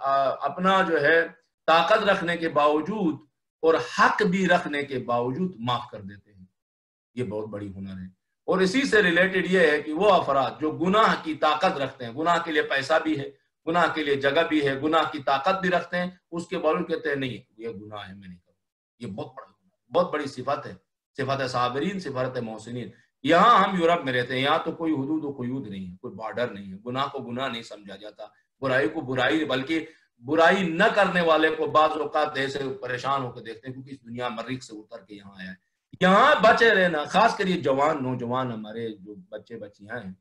اپنا جو ہے طاقت رکھنے کے باوجود اور حق بھی رکھنے کے باوجود معاف کر دیتے ہیں، یہ بہت بڑی ہنر ہے، اور اسی سے ریلیٹڈ یہ ہے کہ وہ افراد جو گناہ کی طاقت رکھتے ہیں، گناہ کے لیے پیسہ بھی ہے، گناہ کے لیے جگہ بھی ہے، گناہ کی طاقت بھی رکھتے ہیں، اس کے باوجود کہتے ہیں نہیں یہ گناہ ہے میں نہیں کروں، یہ بہت بڑا بہت بڑی صفت ہے، صفت صابرین، صفت محسنین۔ یہاں ہم یورپ میں رہتے ہیں، یہاں تو کوئی حدود و قیود نہیں ہے، کوئی بارڈر نہیں ہے، گناہ کو گناہ نہیں سمجھا جاتا، برائی کو برائی، بلکہ برائی نہ کرنے والے کو بعض اوقات ایسے پریشان ہو کے دیکھتے ہیں کیونکہ اس دنیا مریخ سے اتر کے یہاں آیا ہے، یہاں بچے رہنا، خاص کر یہ جوان نوجوان ہمارے جو بچے بچیاں ہیں،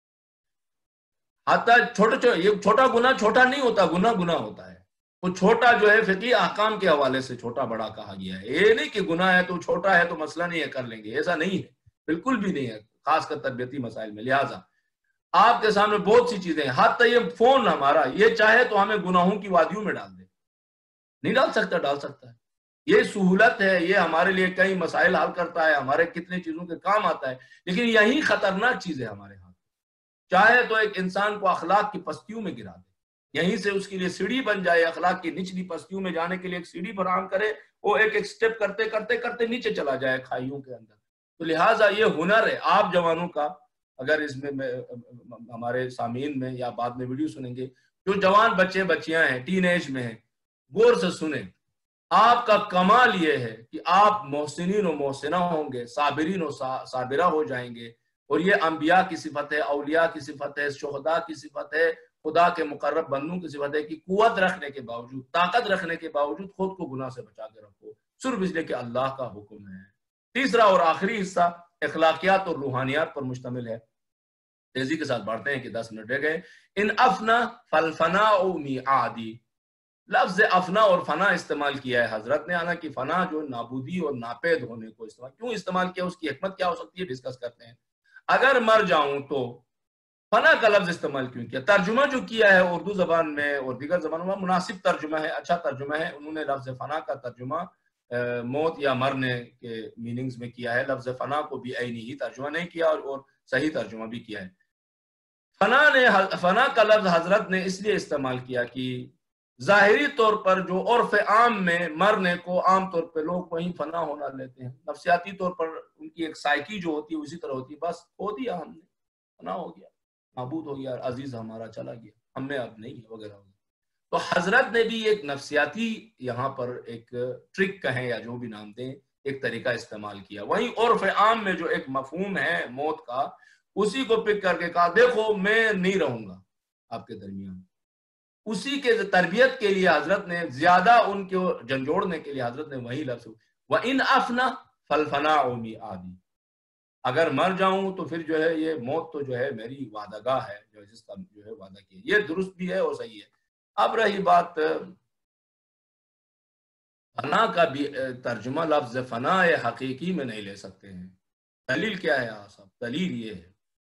حتی چھوٹا یہ چھوٹا گناہ چھوٹا نہیں ہوتا، گناہ گناہ ہوتا ہے، وہ چھوٹا جو ہے فقہی احکام کے حوالے سے چھوٹا بڑا کہا گیا ہے، یہ نہیں کہ گناہ ہے تو چھوٹا ہے تو مسئلہ نہیں ہے کر لیں گے، ایسا نہیں ہے، بالکل بھی نہیں ہے، خاص کر تربیتی مسائل میں، لہٰذا آپ کے سامنے بہت سی چیزیں ہیں، حتی یہ فون ہمارا یہ چاہے تو ہمیں گناہوں کی وادیوں میں ڈال دے، نہیں ڈال سکتا، ڈال سکتا ہے، یہ سہولت ہے، یہ ہمارے لیے کئی مسائل حل کرتا ہے، ہمارے کتنے چیزوں کے کام آتا ہے، لیکن یہی خطرناک چیز ہے ہمارے ہاتھ، چاہے تو ایک انسان کو اخلاق کی پستیوں میں گرا دے، یہیں سے اس کے لیے سیڑھی بن جائے، اخلاق کی نچلی پستیوں میں جانے کے لیے ایک سیڑھی فراہم کرے، وہ ایک ایک سٹیپ کرتے کرتے کرتے نیچے چلا جائے کھائیوں کے اندر۔ تو لہٰذا یہ ہنر ہے آپ جوانوں کا، اگر اس میں ہمارے سامعین میں یا بعد میں ویڈیو سنیں گے، جو جوان بچے بچیاں ہیں، ٹین ایج میں ہیں، غور سے سنیں، آپ کا کمال یہ ہے کہ آپ محسنین و محسنہ ہوں گے، صابرین و صابرہ ہو جائیں گے، اور یہ انبیاء کی صفت ہے، اولیاء کی صفت ہے، شہداء کی صفت ہے، خدا کے مقرب بندوں کی صفت ہے کہ قوت رکھنے کے باوجود، طاقت رکھنے کے باوجود خود کو گناہ سے بچا کے رکھو، صرف اس لیے کہ اللہ کا حکم ہے۔ تیسرا اور آخری حصہ اخلاقیات اور روحانیات پر مشتمل ہے۔ تیزی کے ساتھ بڑھتے ہیں کہ دس منٹ رہ گئے۔ ان افنا فالفناء میعادی، لفظ افنا اور فنا استعمال کیا ہے حضرت نے، حالانکہ فنا جو نابودی اور ناپید ہونے کو استعمال، کیوں استعمال کیا، اس کی حکمت کیا ہو سکتی ہے، ڈسکس کرتے ہیں۔ اگر مر جاؤں تو فنا کا لفظ استعمال کیوں کیا، ترجمہ جو کیا ہے اردو زبان میں اور دیگر زبانوں میں مناسب ترجمہ ہے، اچھا ترجمہ ہے، انہوں نے لفظ فنا کا ترجمہ موت یا مرنے کے میننگز میں کیا ہے، لفظ فنا کو بھی عینی ہی ترجمہ نہیں کیا اور صحیح ترجمہ بھی کیا ہے۔ فنا نے فنا کا لفظ حضرت نے اس لیے استعمال کیا کہ ظاہری طور پر جو عرف عام میں مرنے کو عام طور پہ لوگ وہیں فنا ہونا لیتے ہیں، نفسیاتی طور پر ان کی ایک سائیکی جو ہوتی ہے اسی طرح ہوتی ہے، بس کھو دیا ہم نے، فنا ہو گیا، نابود ہو گیا، عزیز ہمارا چلا گیا، ہم میں اب نہیں ہے وغیرہ وغیرہ۔ تو حضرت نے بھی ایک نفسیاتی یہاں پر ایک ٹرک کہیں یا جو بھی نام دیں، ایک طریقہ استعمال کیا، وہیں عرف عام میں جو ایک مفہوم ہے موت کا اسی کو پک کر کے کہا دیکھو میں نہیں رہوں گا آپ کے درمیان، اسی کے تربیت کے لیے حضرت نے زیادہ ان کو جھنجھوڑنے کے لیے حضرت نے وہی لفظ وَإِنْ أَفْنَا فَالْفَنَاءُ مِيعَادِ، اگر مر جاؤں تو پھر جو ہے یہ موت تو جو ہے میری وعدہ گاہ ہے، جو جس کا جو ہے وعدہ کیا، یہ درست بھی ہے اور صحیح ہے۔ اب رہی بات فنا کا بھی ترجمہ لفظ فنا حقیقی میں نہیں لے سکتے ہیں، دلیل کیا ہے صاحب؟ دلیل یہ ہے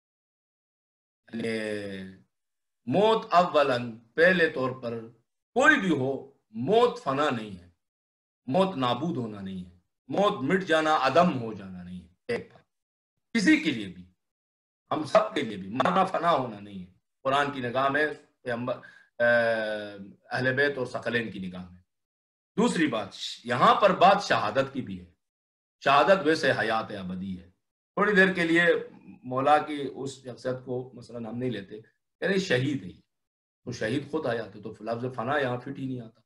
یعنی موت اولاً پہلے طور پر کوئی بھی ہو، موت فنا نہیں ہے، موت نابود ہونا نہیں ہے، موت مٹ جانا، عدم ہو جانا نہیں ہے، ایک بات کسی کے لیے بھی، ہم سب کے لیے بھی مرنا فنا ہونا نہیں ہے، قرآن کی نگاہ میں، اہل بیت اور ثقلین کی نگاہ میں۔ دوسری بات یہاں پر بات شہادت کی بھی ہے، شہادت ویسے حیات ابدی ہے، تھوڑی دیر کے لیے مولا کی اس شخصیت کو مثلا ہم نہیں لیتے، یعنی شہید ہے تو شہید خود حیات ہے، تو لفظ فنا یہاں فٹ ہی نہیں آتا،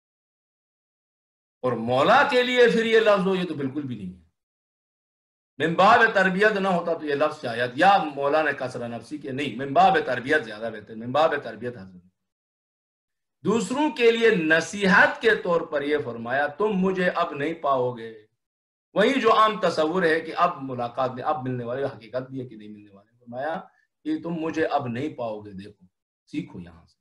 اور مولا کے لیے پھر یہ لفظ ہو یہ تو بالکل بھی نہیں ہے، من باب تربیت نہ ہوتا تو یہ لفظ شاید یا مولا نے کسرہ نفسی کے نہیں، من باب تربیت زیادہ بہتر، من باب تربیت حضرت دوسروں کے لیے نصیحت کے طور پر یہ فرمایا تم مجھے اب نہیں پاؤ گے، وہی جو عام تصور ہے کہ اب ملاقات میں اب ملنے والے، حقیقت بھی ہے کہ نہیں ملنے والے، فرمایا کہ تم مجھے اب نہیں پاؤ گے، دیکھو سیکھو یہاں سے۔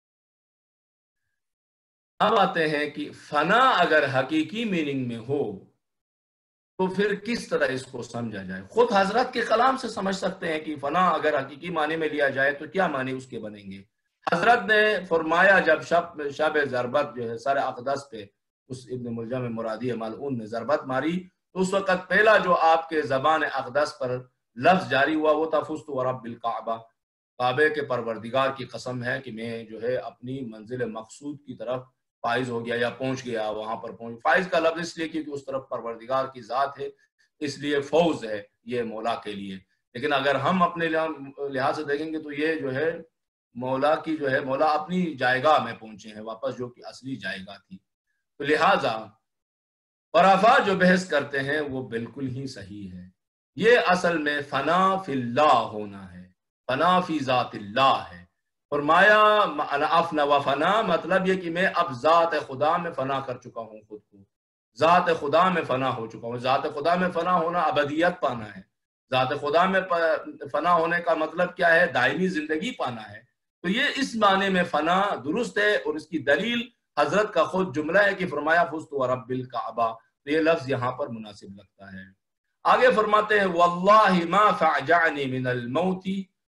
اب آتے ہیں کہ فنا اگر حقیقی میننگ میں ہو تو پھر کس طرح اس کو سمجھا جائے، خود حضرت کے کلام سے سمجھ سکتے ہیں کہ فنا اگر حقیقی معنی میں لیا جائے تو کیا معنی اس کے بنیں گے۔ حضرت نے فرمایا جب شب شب ضربت جو ہے سر اقدس پہ اس ابن ملجم مرادی ملعون نے ضربت ماری تو اس وقت پہلا جو آپ کے زبان اقدس پر لفظ جاری ہوا وہ تھا فزت ورب الکعبہ، کعبے کے پروردگار کی قسم ہے کہ میں جو ہے اپنی منزل مقصود کی طرف فائز ہو گیا یا پہنچ گیا، وہاں پر پہنچ، فائز کا لفظ اس لیے کیونکہ اس طرف پروردگار کی ذات ہے، اس لیے فوز ہے یہ مولا کے لیے، لیکن اگر ہم اپنے لحاظ سے دیکھیں گے تو یہ جو ہے مولا کی جو ہے مولا اپنی جائگاہ میں پہنچے ہیں واپس جو کہ اصلی جائگاہ تھی، تو لہٰذا خرافہ جو بحث کرتے ہیں وہ بالکل ہی صحیح ہے، یہ اصل میں فنا فی اللہ ہونا ہے، فنا فی ذات اللہ ہے۔ فرمایا افنا و فنا مطلب یہ کہ میں اب ذات خدا میں فنا کر چکا ہوں، خود کو ذات خدا میں فنا ہو چکا ہوں، ذات خدا میں فنا ہونا ابدیت پانا ہے، ذات خدا میں فنا ہونے کا مطلب کیا ہے، دائمی زندگی پانا ہے، تو یہ اس معنی میں فنا درست ہے، اور اس کی دلیل حضرت کا خود جملہ ہے کہ فرمایا فزت ورب الکعبہ، تو یہ لفظ یہاں پر مناسب لگتا ہے۔ آگے فرماتے ہیں واللہ ما فعجعنی من الموت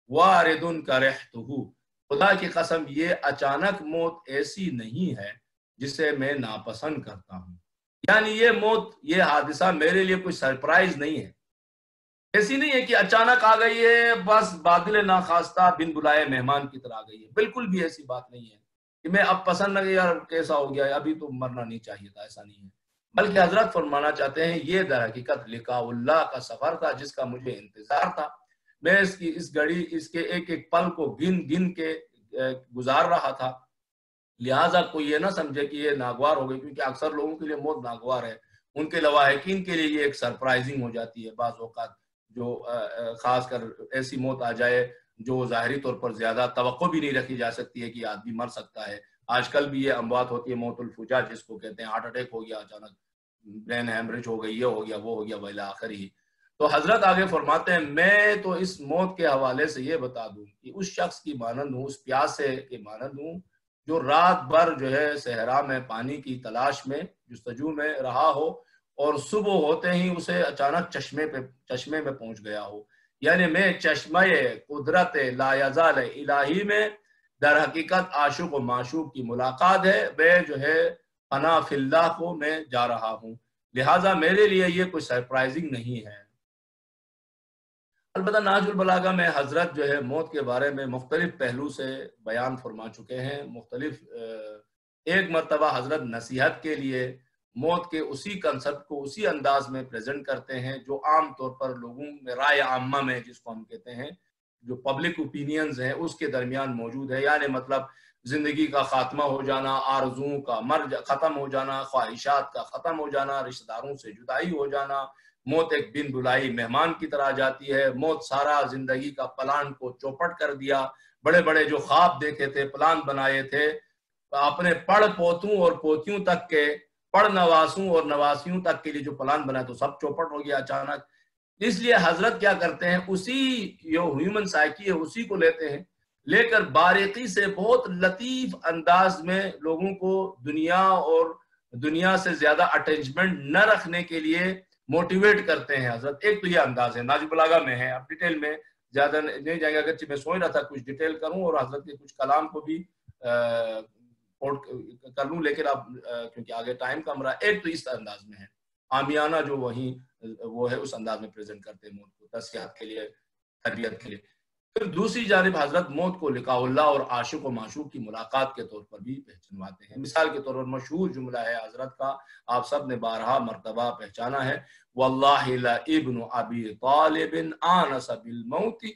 वारिदुन करहतहु, खुदा की कसम ये अचानक मौत ऐसी नहीं है जिसे मैं नापसंद करता हूँ। यानी ये मौत, ये हादसा मेरे लिए कोई सरप्राइज नहीं है, ऐसी नहीं है कि अचानक आ गई है, बस बादल नाखास्ता बिन बुलाए मेहमान की तरह आ गई है। बिल्कुल भी ऐसी बात नहीं है कि मैं अब पसंद नहीं, यार कैसा हो गया, अभी तो मरना नहीं चाहिए था, ऐसा नहीं है। बल्कि हजरत फरमाना चाहते हैं ये दर हकीकत लिकाउल्लाह का सफर था जिसका मुझे इंतजार था। मैं इसकी इस घड़ी, इसके एक एक पल को गिन गिन के गुजार रहा था। लिहाजा कोई ये ना समझे कि ये नागवार हो गई, क्योंकि अक्सर लोगों के लिए मौत नागवार है, उनके लवाहिकीन के लिए ये एक सरप्राइजिंग हो जाती है। बाज़ औक़ात जो खासकर ऐसी मौत आ जाए जो ज़ाहिरी तौर पर ज़्यादा तवक्को भी नहीं रखी जा सकती है कि आदमी मर सकता है। आजकल भी ये अमवात होती है, मौतुल फुजा जिसको कहते हैं, हार्ट अटैक हो गया, अचानक ब्रेन हेमरेज हो गई, ये हो गया, वो हो गया, वैला आखिर ही। तो हजरत आगे फरमाते हैं, मैं तो इस मौत के हवाले से ये बता दूं कि उस शख्स की मानंद हूँ, उस प्यासे के मानंद हूँ जो रात भर जो है सहरा में पानी की तलाश में जुस्तजू में रहा हो और सुबह होते ही उसे अचानक चश्मे पे चश्मे में पहुंच गया हो। यानी मैं चश्मे कुदरत लायजाल इलाही में दर हकीकत आशुक व माशूक की मुलाकात है, वे जो है पना फिल्लाह को मैं जा रहा हूँ। लिहाजा मेरे लिए ये कोई सरप्राइजिंग नहीं है। अलबत्ता नाजुल बलागा में हजरत जो है मौत के बारे में मुख्तलिफ पहलू से बयान फरमा चुके हैं। मुख्तलिफ एक मरतबा हजरत नसीहत के लिए मौत के उसी कंसेप्ट को उसी अंदाज में प्रेजेंट करते हैं जो आम तौर पर लोगों में राय आम्मा में, जिसको हम कहते हैं, जो पब्लिक ओपिनियंस हैं, उसके दरमियान मौजूद है। यानी मतलब जिंदगी का खात्मा हो जाना, आरज़ुओं का मर खत्म हो जाना, ख्वाहिशात का खत्म हो जाना, रिश्तेदारों से जुदाई हो जाना, मौत एक बिन बुलाई मेहमान की तरह जाती है। मौत सारा जिंदगी का प्लान को चौपट कर दिया। बड़े बड़े जो ख्वाब देखे थे, प्लान बनाए थे, अपने पढ़ पोतों और पोतियों तक के, पढ़ नवासों और नवासियों तक के लिए जो प्लान बनाए, तो सब चौपट हो गया अचानक। इसलिए हजरत क्या करते हैं, उसी जो ह्यूमन साइकी है उसी को लेते हैं, लेकर बारीकी से बहुत लतीफ अंदाज में लोगों को दुनिया और दुनिया से ज्यादा अटैचमेंट न रखने के लिए मोटिवेट करते हैं हजरत। एक तो ये अंदाज है, नाजुल बलागा में है, अब डिटेल में ज्यादा नहीं जाएगा, अगरचे मैं सोच रहा था कुछ डिटेल करूं और हजरत के कुछ कलाम को भी कोट कर लूं, लेकिन अब क्योंकि आगे टाइम कम रहा। एक तो इस अंदाज में है, आमियाना जो वही वो है, उस अंदाज में प्रेजेंट करते हैं मौत को तस्कियात के लिए, तरबियत के लिए। फिर दूसरी जानिब हजरत मौत को लिकाउल्लाह और आशिक व माशूक की मुलाकात के तौर पर भी पहचानवाते हैं। मिसाल के तौर पर मशहूर जुमला है हजरत का, आप सब ने बारहा मरतबा पहचाना है, वल्लाहि ला इब्नु अबी तालिबिन आनस बिल मौति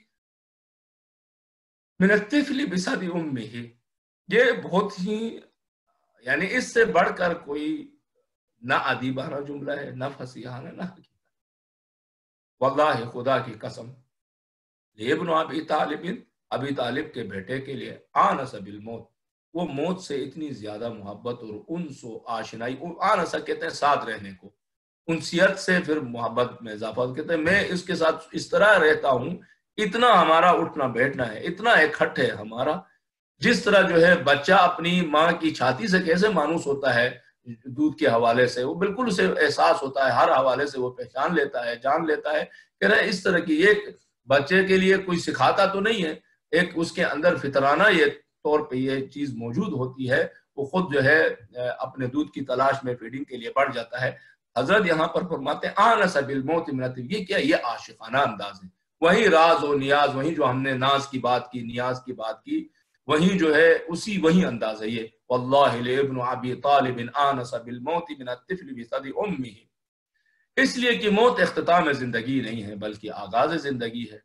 मिन अत्तिफली बिसदी उम्मिही। ये बहुत ही, यानी इससे बढ़कर कोई ना अदीबाना जुमला है, ना फसीहाना, ना हकीकत। वल्लाहि खुदा की कसम, इब्नु अबी तालिबिन, अबी तालिब के बेटे के लिए, आनस बिल मौत, वो मौत से इतनी ज्यादा मोहब्बत और उनसो आशनाई, आनस कहते हैं साथ रहने को, उनसियत से फिर मोहब्बत में इजाफा, कहते हैं मैं इसके साथ इस तरह रहता हूँ, इतना हमारा उठना बैठना है, इतना इकट्ठ है हमारा, जिस तरह जो है बच्चा अपनी माँ की छाती से कैसे मानूस होता है दूध के हवाले से, वो बिल्कुल उसे एहसास होता है, हर हवाले से वो पहचान लेता है, जान लेता है। कह रहे इस तरह की एक बच्चे के लिए कोई सिखाता तो नहीं है, एक उसके अंदर फितराना ये तौर पे ये चीज मौजूद होती है, वो खुद जो है अपने दूध की तलाश में फीडिंग के लिए बढ़ जाता है। हजरत यहाँ पर फरमाते हैं आनस बिल मौत मिन अत्तिफली, ये क्या, ये आशिकाना अंदाज है। वही राज और नियाज, वही जो हमने नाज की बात की, नियाज की बात की, वही जो है उसी वही अंदाज है ये, वल्लाहि लिब्नु अबी तालिबिन आनस बिल मौत मिन अत्तिफली बिसदी उम्मिही। इसलिए कि मौत इख्तिताम जिंदगी नहीं है बल्कि आगाज जिंदगी है।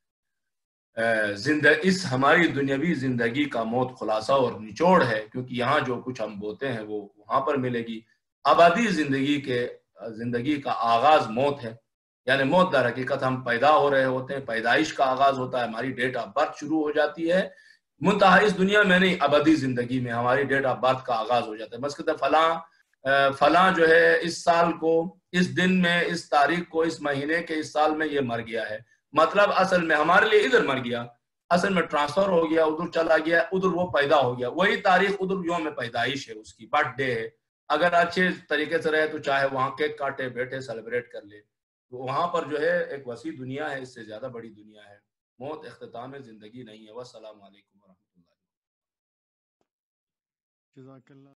जिंदा इस हमारी दुनियावी जिंदगी का मौत खुलासा और निचोड़ है, क्योंकि यहाँ जो कुछ हम बोते हैं वो वहां पर मिलेगी। आबादी जिंदगी के जिंदगी का आगाज मौत है, यानी मौत दर हकीकत हम पैदा हो रहे होते हैं, पैदाइश का आगाज होता है, हमारी डेट ऑफ बर्थ शुरू हो जाती है, मुंतहा इस दुनिया में नहीं, अबदी जिंदगी में हमारी डेट ऑफ बर्थ का आगाज हो जाता है। बस कहते हैं फला फला जो है इस साल को, इस दिन में, इस तारीख को, इस महीने के इस साल में ये मर गया है, मतलब असल में हमारे लिए इधर मर गया, असल में ट्रांसफर हो गया, उधर चला गया, उधर वो पैदा हो गया, वही तारीख उधर योम में पैदाइश है, उसकी बर्थडे है। अगर अच्छे तरीके से रहे तो चाहे वहां केक काटे, बैठे सेलिब्रेट कर ले, तो वहां पर जो है एक वसी दुनिया है, इससे ज्यादा बड़ी दुनिया है। موت اختتام زندگی نہیں ہے۔ والسلام علیکم ورحمۃ اللہ۔ جزاک اللہ۔